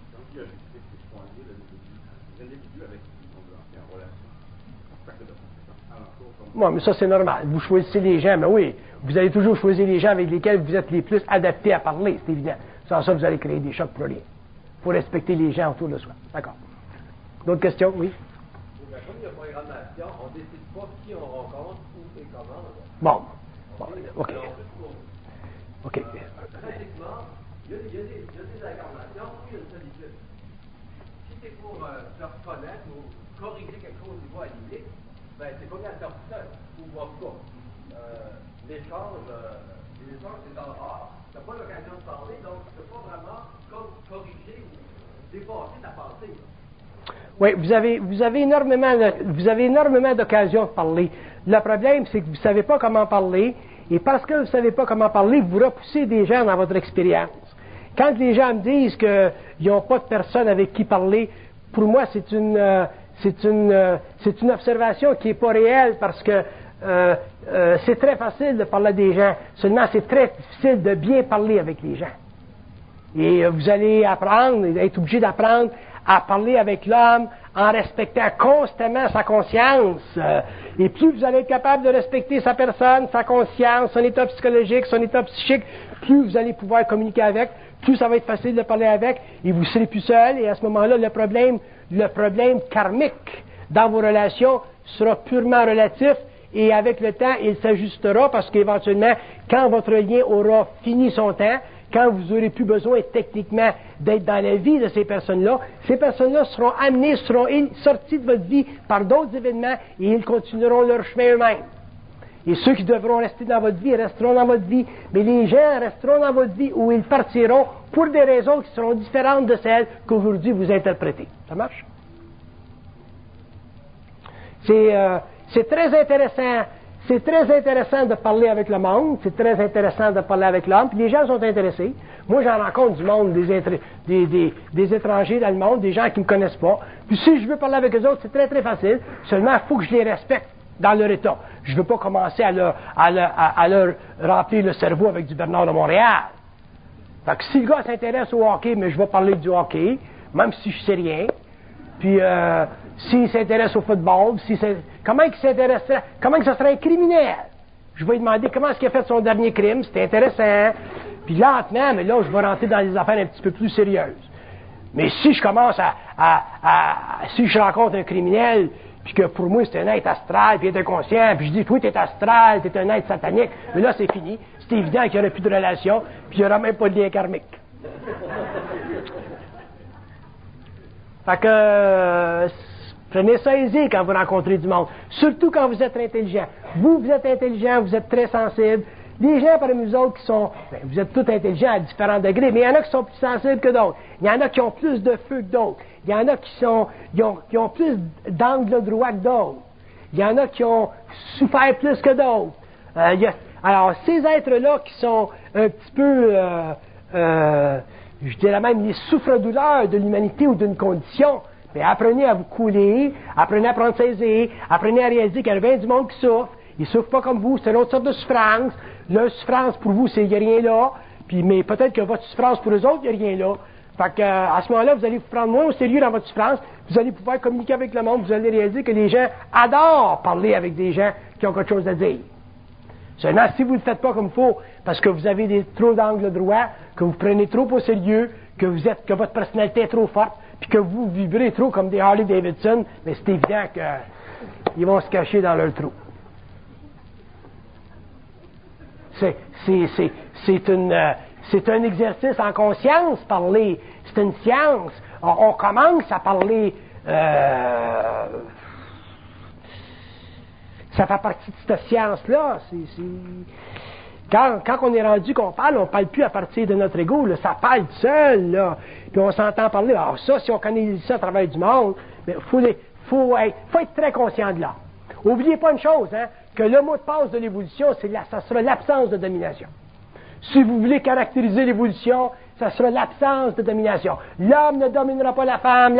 Bon, mais ça, c'est normal. Vous choisissez les gens, mais oui, vous allez toujours choisir les gens avec lesquels vous êtes les plus adaptés à parler, c'est évident. Sans ça, vous allez créer des chocs pour rien. Il faut respecter les gens autour de soi. D'accord. D'autres questions? Oui? Comme il y a programmation, on ne décide pas qui on rencontre, où et comment. Bon, OK. OK. Pratiquement, il y a des incarnations où il y a une solitude. Si c'est pour se reconnaître ou corriger quelque chose au niveau animé, c'est pas bien de faire tout seul, ou voir pas. L'échange, c'est dans le rare. Tu n'as pas l'occasion de parler, donc tu ne peux pas vraiment corriger ou dépasser ta pensée. Oui, vous avez énormément d'occasions de parler. Le problème, c'est que vous ne savez pas comment parler, et parce que vous ne savez pas comment parler, vous repoussez des gens dans votre expérience. Quand les gens me disent qu'ils n'ont pas de personne avec qui parler, pour moi, c'est une observation qui n'est pas réelle, parce que c'est très facile de parler à des gens. Seulement, c'est très difficile de bien parler avec les gens. Et vous allez être obligé d'apprendre à parler avec l'homme en respectant constamment sa conscience. Et plus vous allez être capable de respecter sa personne, sa conscience, son état psychologique, son état psychique, plus vous allez pouvoir communiquer avec, plus ça va être facile de parler avec, et vous serez plus seul, et à ce moment-là, le problème karmique dans vos relations sera purement relatif, et avec le temps, il s'ajustera, parce qu'éventuellement, quand votre lien aura fini son temps, quand vous n'aurez plus besoin techniquement d'être dans la vie de ces personnes-là seront amenées, seront sorties de votre vie par d'autres événements, et ils continueront leur chemin eux-mêmes. Et ceux qui devront rester dans votre vie resteront dans votre vie, mais les gens resteront dans votre vie où ils partiront pour des raisons qui seront différentes de celles qu'aujourd'hui vous interprétez. Ça marche? C'est très intéressant. C'est très intéressant de parler avec le monde, c'est très intéressant de parler avec l'homme, puis les gens sont intéressés. Moi, j'en rencontre du monde, des étrangers dans le monde, des gens qui ne me connaissent pas. Puis si je veux parler avec eux autres, c'est très très facile. Seulement, il faut que je les respecte dans leur état. Je ne veux pas commencer à leur remplir le cerveau avec du Bernard de Montréal. Fait que si le gars s'intéresse au hockey, mais je vais parler du hockey, même si je sais rien. Puis, s'il s'intéresse au football, comment il s'intéresserait, comment que ça serait un criminel? Je vais lui demander comment est-ce qu'il a fait son dernier crime, c'était intéressant. Puis lentement, mais là, je vais rentrer dans des affaires un petit peu plus sérieuses. Mais si je commence si je rencontre un criminel, puis que pour moi c'est un être astral, puis il est inconscient, puis je dis, toi t'es astral, t'es un être satanique, mais là c'est fini, c'est évident qu'il n'y aurait plus de relation, puis il n'y aura même pas de lien karmique. Fait que, prenez ça aisé quand vous rencontrez du monde, surtout quand vous êtes intelligent. Vous êtes intelligent, vous êtes très sensible. Les gens parmi vous autres qui sont, vous êtes tous intelligents à différents degrés, mais il y en a qui sont plus sensibles que d'autres. Il y en a qui ont plus de feu que d'autres. Il y en a qui ont plus d'angle droit que d'autres. Il y en a qui ont souffert plus que d'autres. Alors, ces êtres-là qui sont un petit peu, je dirais même les souffres-douleurs de l'humanité ou d'une condition, mais apprenez à vous couler, apprenez à prendre saisir, apprenez à réaliser qu'il y a bien du monde qui souffre. Ils ne souffrent pas comme vous, c'est une autre sorte de souffrance. Leur souffrance pour vous, c'est il n'y a rien là. Puis, mais peut-être que votre souffrance pour eux autres, il n'y a rien là. Fait que, à ce moment-là, vous allez vous prendre moins au sérieux dans votre souffrance. Vous allez pouvoir communiquer avec le monde. Vous allez réaliser que les gens adorent parler avec des gens qui ont quelque chose à dire. Seulement, si vous ne le faites pas comme il faut, parce que vous avez trop d'angles droits, que vous prenez trop au sérieux, que votre personnalité est trop forte, puis que vous vibrez trop comme des Harley Davidson, mais c'est évident qu'ils vont se cacher dans leur trou. C'est un exercice en conscience, parler. C'est une science. On commence à parler. Ça fait partie de cette science-là. Quand on est rendu qu'on parle, on ne parle plus à partir de notre ego. Là, ça parle seul. Là. Puis on s'entend parler. Alors ça, si on connaît ça à travers du monde, il faut être très conscient de là. N'oubliez pas une chose, hein, que le mot de passe de l'évolution, ça sera l'absence de domination. Si vous voulez caractériser l'évolution, ça sera l'absence de domination. L'homme ne dominera pas la femme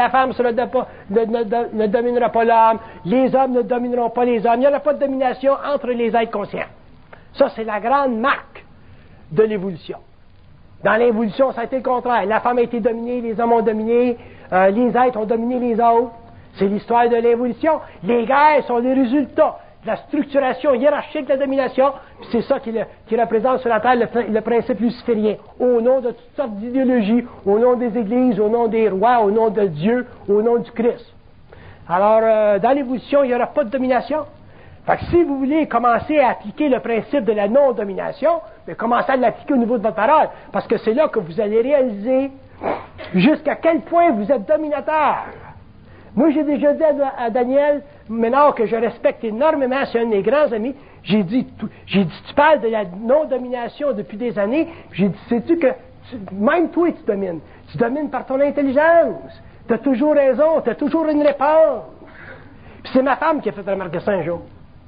ne dominera pas l'homme, les hommes ne domineront pas les hommes. Il n'y aura pas de domination entre les êtres conscients. Ça, c'est la grande marque de l'évolution. Dans l'évolution, ça a été le contraire. La femme a été dominée, les hommes ont dominé, les êtres ont dominé les autres. C'est l'histoire de l'évolution. Les guerres sont les résultats de la structuration hiérarchique de la domination, puis c'est ça qui représente sur la Terre le principe luciférien, au nom de toutes sortes d'idéologies, au nom des églises, au nom des rois, au nom de Dieu, au nom du Christ. Alors, dans l'évolution, il n'y aura pas de domination. Fait que si vous voulez commencer à appliquer le principe de la non-domination, mais commencez à l'appliquer au niveau de votre parole, parce que c'est là que vous allez réaliser jusqu'à quel point vous êtes dominateur. Moi, j'ai déjà dit à Daniel Ménard, que je respecte énormément, c'est un de mes grands amis, j'ai dit, tu parles de la non-domination depuis des années, j'ai dit, sais-tu que, même toi, tu domines. Tu domines par ton intelligence. Tu as toujours raison, tu as toujours une réponse. Puis c'est ma femme qui a fait remarquer ça un jour.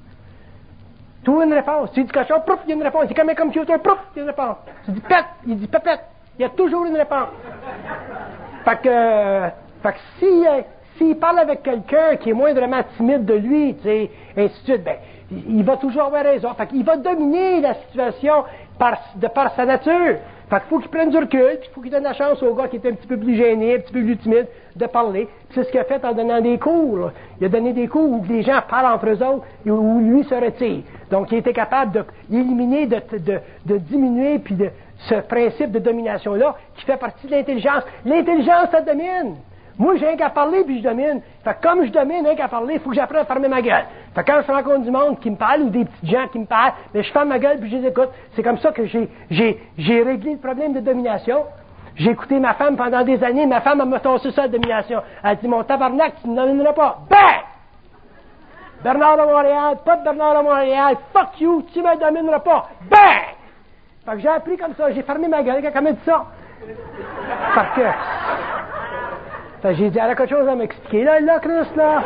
Tu as une réponse. Tu dis quelque chose, prouf, il y a une réponse. C'est comme un computer, prouf, il y a une réponse. Tu dis pète, il dit pète, il y a toujours une réponse. Fait que s'il parle avec quelqu'un qui est moindrement timide de lui, tu sais, ainsi de suite, ben, il va toujours avoir raison. Fait qu'il va dominer la situation de par sa nature. Fait qu'il faut qu'il prenne du recul, puis il faut qu'il donne la chance au gars qui est un petit peu plus gêné, un petit peu plus timide, de parler. Puis c'est ce qu'il a fait en donnant des cours. Là. Il a donné des cours où les gens parlent entre eux autres et où lui se retire. Donc, il était capable d'éliminer, de diminuer, puis de ce principe de domination-là qui fait partie de l'intelligence. L'intelligence, ça domine. Moi, j'ai rien qu'à parler, puis je domine. Fait que comme je domine, rien qu'à parler, il faut que j'apprenne à fermer ma gueule. Fait que quand je rencontre du monde qui me parle, ou des petits gens qui me parlent, mais je ferme ma gueule, puis je les écoute. C'est comme ça que j'ai réglé le problème de domination. J'ai écouté ma femme pendant des années. Ma femme, elle m'a tossé ça, la domination. Elle dit, mon tabarnak, tu ne domineras pas. Bang! Bernard de Montréal, pas de Bernard de Montréal, fuck you, tu ne me domineras pas. Bang! Fait que j'ai appris comme ça, j'ai fermé ma gueule, quelqu'un m'a dit ça. Fait que j'ai dit, elle a quelque chose à m'expliquer, là, Chris, là.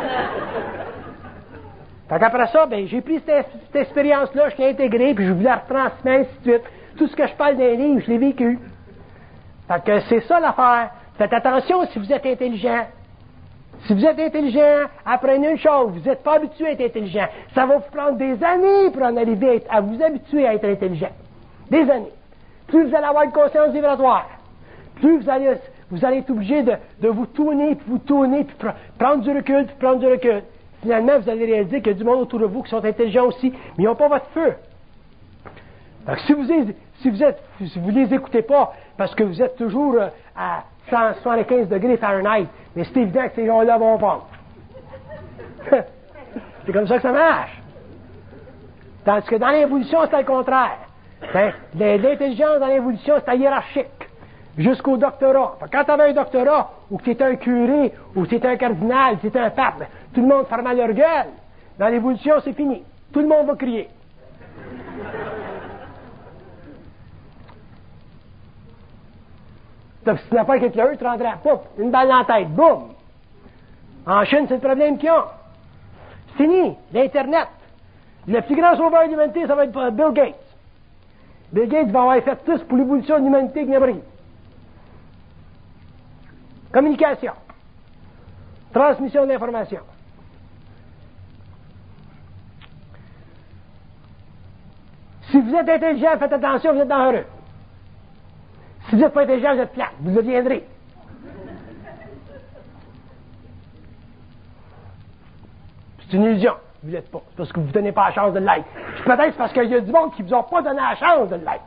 Fait qu'après ça, ben, j'ai pris cette expérience-là, je l'ai intégrée, puis je vous la retransmets, ainsi de suite. Tout ce que je parle d'un livre, je l'ai vécu. Fait que c'est ça l'affaire. Faites attention si vous êtes intelligent. Si vous êtes intelligent, apprenez une chose, vous n'êtes pas habitué à être intelligent. Ça va vous prendre des années pour en arriver à vous habituer à être intelligent. Des années. plus vous allez avoir une conscience vibratoire, plus vous allez être obligé de vous tourner, puis prendre du recul, puis prendre du recul. Finalement, vous allez réaliser qu'il y a du monde autour de vous qui sont intelligents aussi, mais ils n'ont pas votre feu. Donc, si vous les écoutez pas, parce que vous êtes toujours à 175 degrés Fahrenheit, mais c'est évident que ces gens-là vont prendre. C'est comme ça que ça marche. Tandis que dans l'évolution, c'est le contraire. L'intelligence dans l'évolution, c'est hiérarchique. Jusqu'au doctorat. Quand tu avais un doctorat, ou que tu étais un curé, ou que tu étais un cardinal, tu étais un pape, tout le monde fermait leur gueule. Dans l'évolution, c'est fini. Tout le monde va crier. Donc, si tu n'as pas été heureux, tu rentrais à poupe. Une balle dans la tête. Boum! En Chine, c'est le problème qu'ils ont. C'est fini. L'Internet. Le plus grand sauveur de l'humanité, ça va être Bill Gates. Bill Gates va avoir fait plus pour l'évolution de l'humanité qu'il n'y a rien. Communication. Transmission d'informations. Si vous êtes intelligent, faites attention, vous êtes dangereux. Si vous n'êtes pas intelligent, vous êtes plate. Vous le deviendrez. C'est une illusion. Vous l'êtes pas. C'est parce que vous ne vous donnez pas la chance de l'être. Peut-être c'est parce qu'il y a du monde qui ne vous a pas donné la chance de l'être.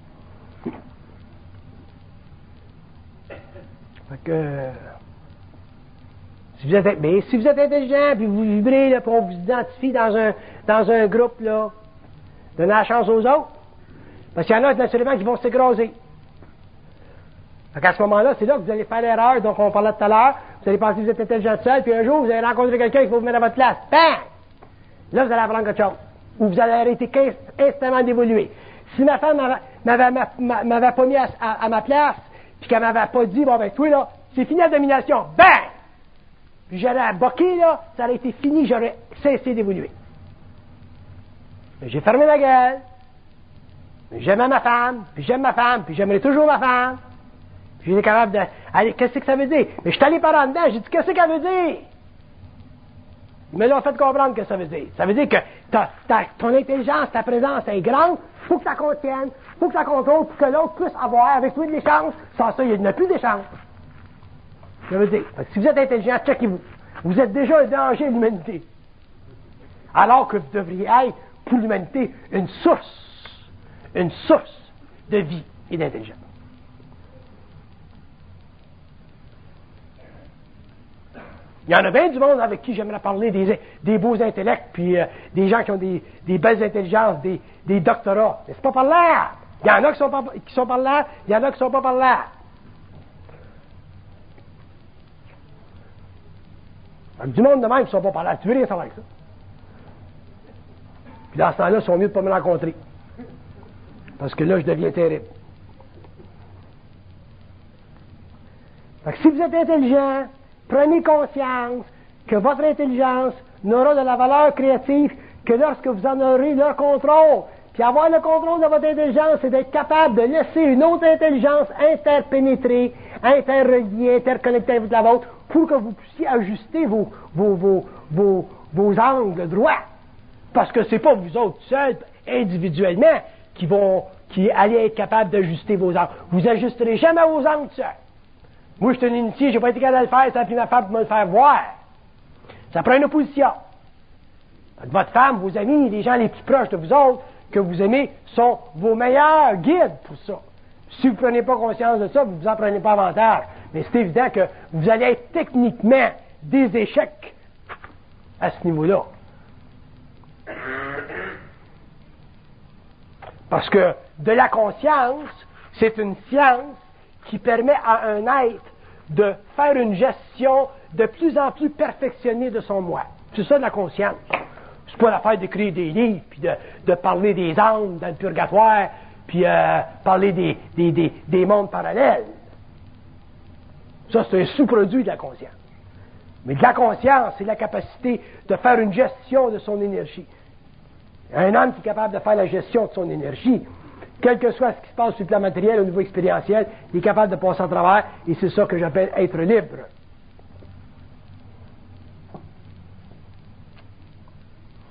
Fait que, si vous êtes intelligent, puis vous vibrez, là, puis on vous identifie dans un groupe, là, donnez la chance aux autres. Parce qu'il y en a, naturellement, qui vont s'écraser. Fait qu'à ce moment-là, c'est là que vous allez faire l'erreur, donc on parlait tout à l'heure. Vous allez penser que vous êtes intelligent seul, puis un jour, vous allez rencontrer quelqu'un qui va vous mettre à votre place. Bang! Là, vous allez apprendre quelque chose. Ou vous allez arrêter instamment d'évoluer. Si ma femme m'avait pas mis à ma place, puis qu'elle m'avait pas dit, bon ben, toi, là, c'est fini la domination. Bang! Puis j'aurais boqué, là, ça aurait été fini, j'aurais cessé d'évoluer. Mais j'ai fermé ma gueule. J'aimais ma femme, puis j'aime ma femme, puis j'aimerai toujours ma femme. Puis j'étais capable de... Allez, qu'est-ce que ça veut dire? Mais je suis allé par en dedans, j'ai dit, qu'est-ce que ça veut dire? Ils me l'ont fait comprendre ce que ça veut dire. Ça veut dire que ton intelligence, ta présence est grande, il faut que ça contienne, il faut que ça contrôle pour que l'autre puisse avoir avec toi de l'échange. Sans ça, il n'y a plus d'échange. Ça veut dire, si vous êtes intelligent, checkez-vous. Vous êtes déjà un danger à l'humanité. Alors que vous devriez être, pour l'humanité, une source de vie et d'intelligence. Il y en a bien du monde avec qui j'aimerais parler des beaux intellects, puis des gens qui ont des belles intelligences, des doctorats. Mais c'est pas par là. Il y en a qui sont par là, il y en a qui sont pas par là. Donc, du monde de même qui sont pas par là. Tu veux rien savoir avec ça. Puis dans ce temps-là, ils sont mieux de ne pas me rencontrer. Parce que là, je deviens terrible. Donc, si vous êtes intelligent, prenez conscience que votre intelligence n'aura de la valeur créative que lorsque vous en aurez le contrôle. Puis avoir le contrôle de votre intelligence, c'est d'être capable de laisser une autre intelligence interpénétrer, interrelier, interconnecter avec la vôtre, pour que vous puissiez ajuster vos angles droits. Parce que c'est pas vous autres seuls, individuellement, qui allez être capable d'ajuster vos angles. Vous ajusterez jamais vos angles seuls. Moi, je suis un initié, j'ai pas été capable de le faire, ça a pris ma femme pour me le faire voir. Ça prend une opposition. Votre femme, vos amis, les gens les plus proches de vous autres, que vous aimez, sont vos meilleurs guides pour ça. Si vous ne prenez pas conscience de ça, vous ne vous en prenez pas avantage. Mais c'est évident que vous allez être techniquement des échecs à ce niveau-là. Parce que de la conscience, c'est une science qui permet à un être de faire une gestion de plus en plus perfectionnée de son moi. C'est ça de la conscience. C'est pas l'affaire d'écrire des livres, puis de parler des âmes dans le purgatoire, puis parler des mondes parallèles. Ça, c'est un sous-produit de la conscience. Mais de la conscience, c'est la capacité de faire une gestion de son énergie. Un homme qui est capable de faire la gestion de son énergie, quel que soit ce qui se passe sur le plan matériel, au niveau expérientiel, il est capable de passer à travers, et c'est ça que j'appelle être libre.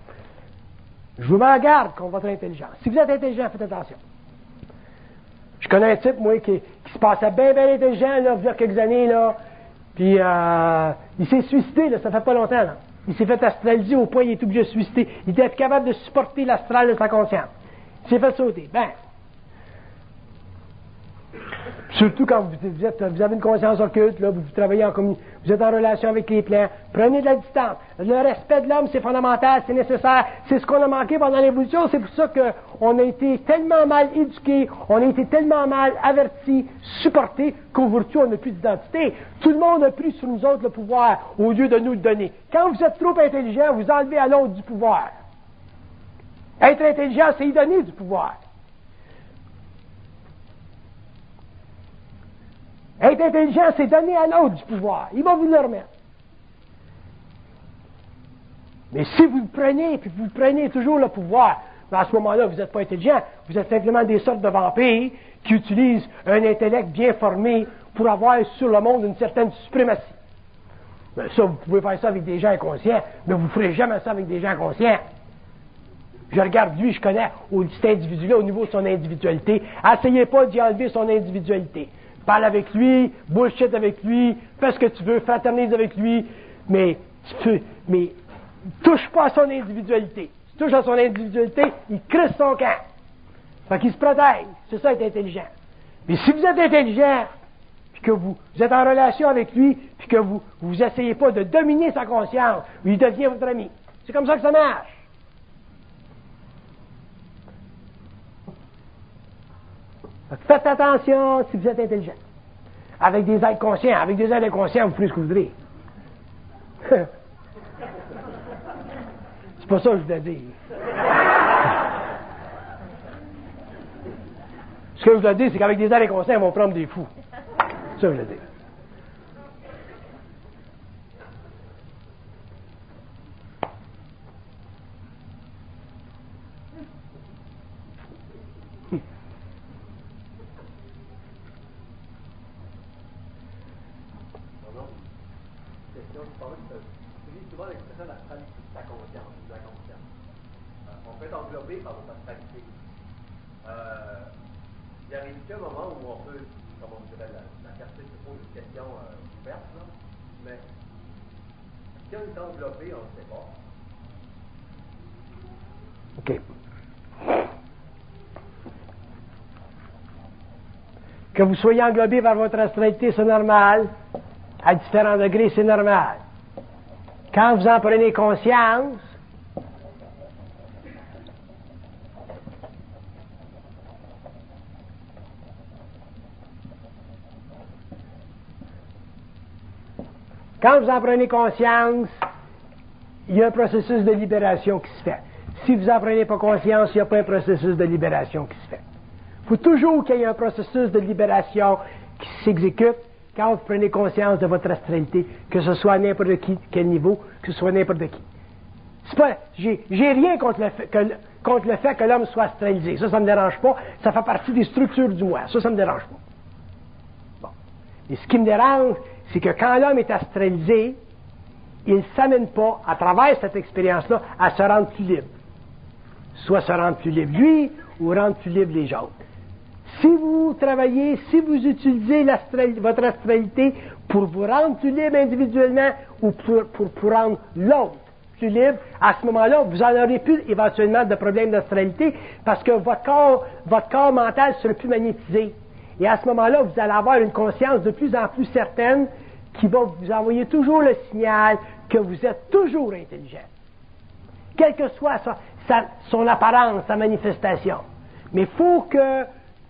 Je vous mets en garde contre votre intelligence. Si vous êtes intelligent, faites attention. Je connais un type, moi, qui se passait bien intelligent, là, il y a quelques années, là, puis il s'est suicidé, là, ça fait pas longtemps, là. Il s'est fait astraliser au point qu'il est obligé de se suicider. Il était capable de supporter l'astral de sa conscience. Il s'est fait sauter. Ben, surtout quand vous avez une conscience occulte, là, vous travaillez en communauté, vous êtes en relation avec les plans, prenez de la distance. Le respect de l'homme, c'est fondamental, c'est nécessaire, c'est ce qu'on a manqué pendant l'évolution, c'est pour ça qu'on a été tellement mal éduqués, on a été tellement mal avertis, supportés, qu'aujourd'hui on n'a plus d'identité. Tout le monde a pris sur nous autres le pouvoir au lieu de nous le donner. Quand vous êtes trop intelligent, vous enlevez à l'autre du pouvoir. Être intelligent, c'est y donner du pouvoir. Être intelligent, c'est donner à l'autre du pouvoir. Il va vous le remettre. Mais si vous le prenez, puis vous prenez toujours le pouvoir, ben à ce moment-là, vous n'êtes pas intelligent. Vous êtes simplement des sortes de vampires qui utilisent un intellect bien formé pour avoir sur le monde une certaine suprématie. Ben ça, vous pouvez faire ça avec des gens inconscients, mais vous ne ferez jamais ça avec des gens conscients. Je regarde lui, je connais cet individu-là au niveau de son individualité. Essayez pas d'y enlever son individualité. Parle avec lui, bullshit avec lui, fais ce que tu veux, fraternise avec lui, mais touche pas à son individualité. Si tu touches à son individualité, il crisse son camp. Fait qu'il se protège. C'est ça être intelligent. Mais si vous êtes intelligent, puis que vous êtes en relation avec lui, puis que vous essayez pas de dominer sa conscience, il devient votre ami. C'est comme ça que ça marche. Faites attention si vous êtes intelligent. Avec des êtres conscients. Avec des êtres inconscients, vous ferez ce que vous voudrez. C'est pas ça que je voulais dire. Ce que je voulais dire, c'est qu'avec des êtres inconscients, ils vont prendre des fous. C'est ça que je voulais dire. Englober par votre astralité. Il arrive qu'un moment où on peut, comme on dirait, la carte se pose une question ouverte, là, mais si on est englobé, on ne sait pas. OK. Que vous soyez englobé par votre astralité, c'est normal. À différents degrés, c'est normal. Quand vous en prenez conscience, quand vous en prenez conscience, il y a un processus de libération qui se fait. Si vous n'en prenez pas conscience, il n'y a pas un processus de libération qui se fait. Il faut toujours qu'il y ait un processus de libération qui s'exécute quand vous prenez conscience de votre astralité, que ce soit à n'importe qui, quel niveau, que ce soit n'importe qui. C'est pas, j'ai rien contre le fait que l'homme soit astralisé. Ça me dérange pas. Ça fait partie des structures du moi. Ça me dérange pas. Bon. Et ce qui me dérange, c'est que quand l'homme est astralisé, il ne s'amène pas, à travers cette expérience-là, à se rendre plus libre. Soit se rendre plus libre lui, ou rendre plus libre les autres. Si vous travaillez, si vous utilisez votre astralité pour vous rendre plus libre individuellement, ou pour rendre l'autre plus libre, à ce moment-là, vous en aurez plus éventuellement de problèmes d'astralité, parce que votre corps mental sera plus magnétisé. Et à ce moment-là, vous allez avoir une conscience de plus en plus certaine qui va vous envoyer toujours le signal que vous êtes toujours intelligent. Quelle que soit son apparence, sa manifestation. Mais il faut que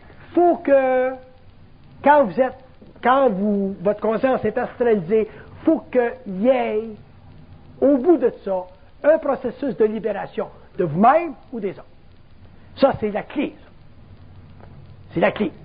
quand votre conscience est astralisée, il faut qu'il y ait, au bout de ça, un processus de libération de vous-même ou des autres. Ça, c'est la clé. C'est la clé.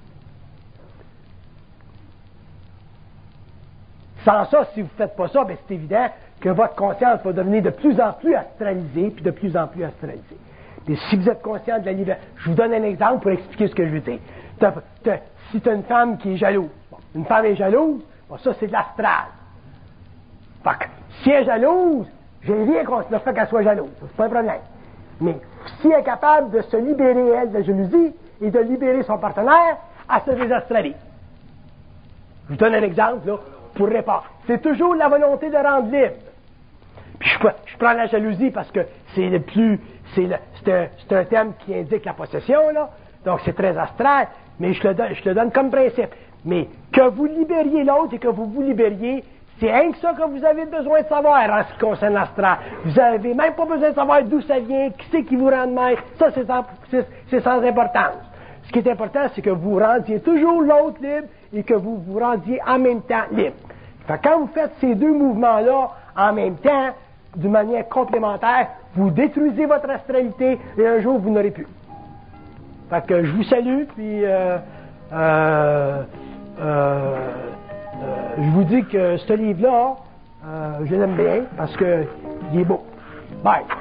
Sans ça, si vous ne faites pas ça, bien, c'est évident que votre conscience va devenir de plus en plus astralisée, puis de plus en plus astralisée. Mais si vous êtes conscient de la liberté, je vous donne un exemple pour expliquer ce que je veux dire. Si tu as une femme qui est jalouse, une femme est jalouse, ça c'est de l'astral. Fait que, si elle est jalouse, j'ai rien contre le fait qu'elle soit jalouse, c'est pas un problème. Mais si elle est capable de se libérer, elle, de la jalousie, et de libérer son partenaire, à se désastraler. Je vous donne un exemple, là, pour répondre. C'est toujours la volonté de rendre libre. Puis je prends la jalousie parce que c'est un thème qui indique la possession, là. Donc c'est très astral, mais je le donne comme principe. Mais que vous libériez l'autre et que vous vous libériez, c'est rien que ça que vous avez besoin de savoir en ce qui concerne l'astral. Vous n'avez même pas besoin de savoir d'où ça vient, qui c'est qui vous rend de même. Ça, c'est sans importance. Ce qui est important, c'est que vous rendiez toujours l'autre libre et que vous vous rendiez en même temps libre. Fait que quand vous faites ces deux mouvements-là en même temps, d'une manière complémentaire, vous détruisez votre astralité et un jour, vous n'aurez plus. Fait que je vous salue, puis je vous dis que ce livre-là, je l'aime bien parce qu'il est beau. Bye!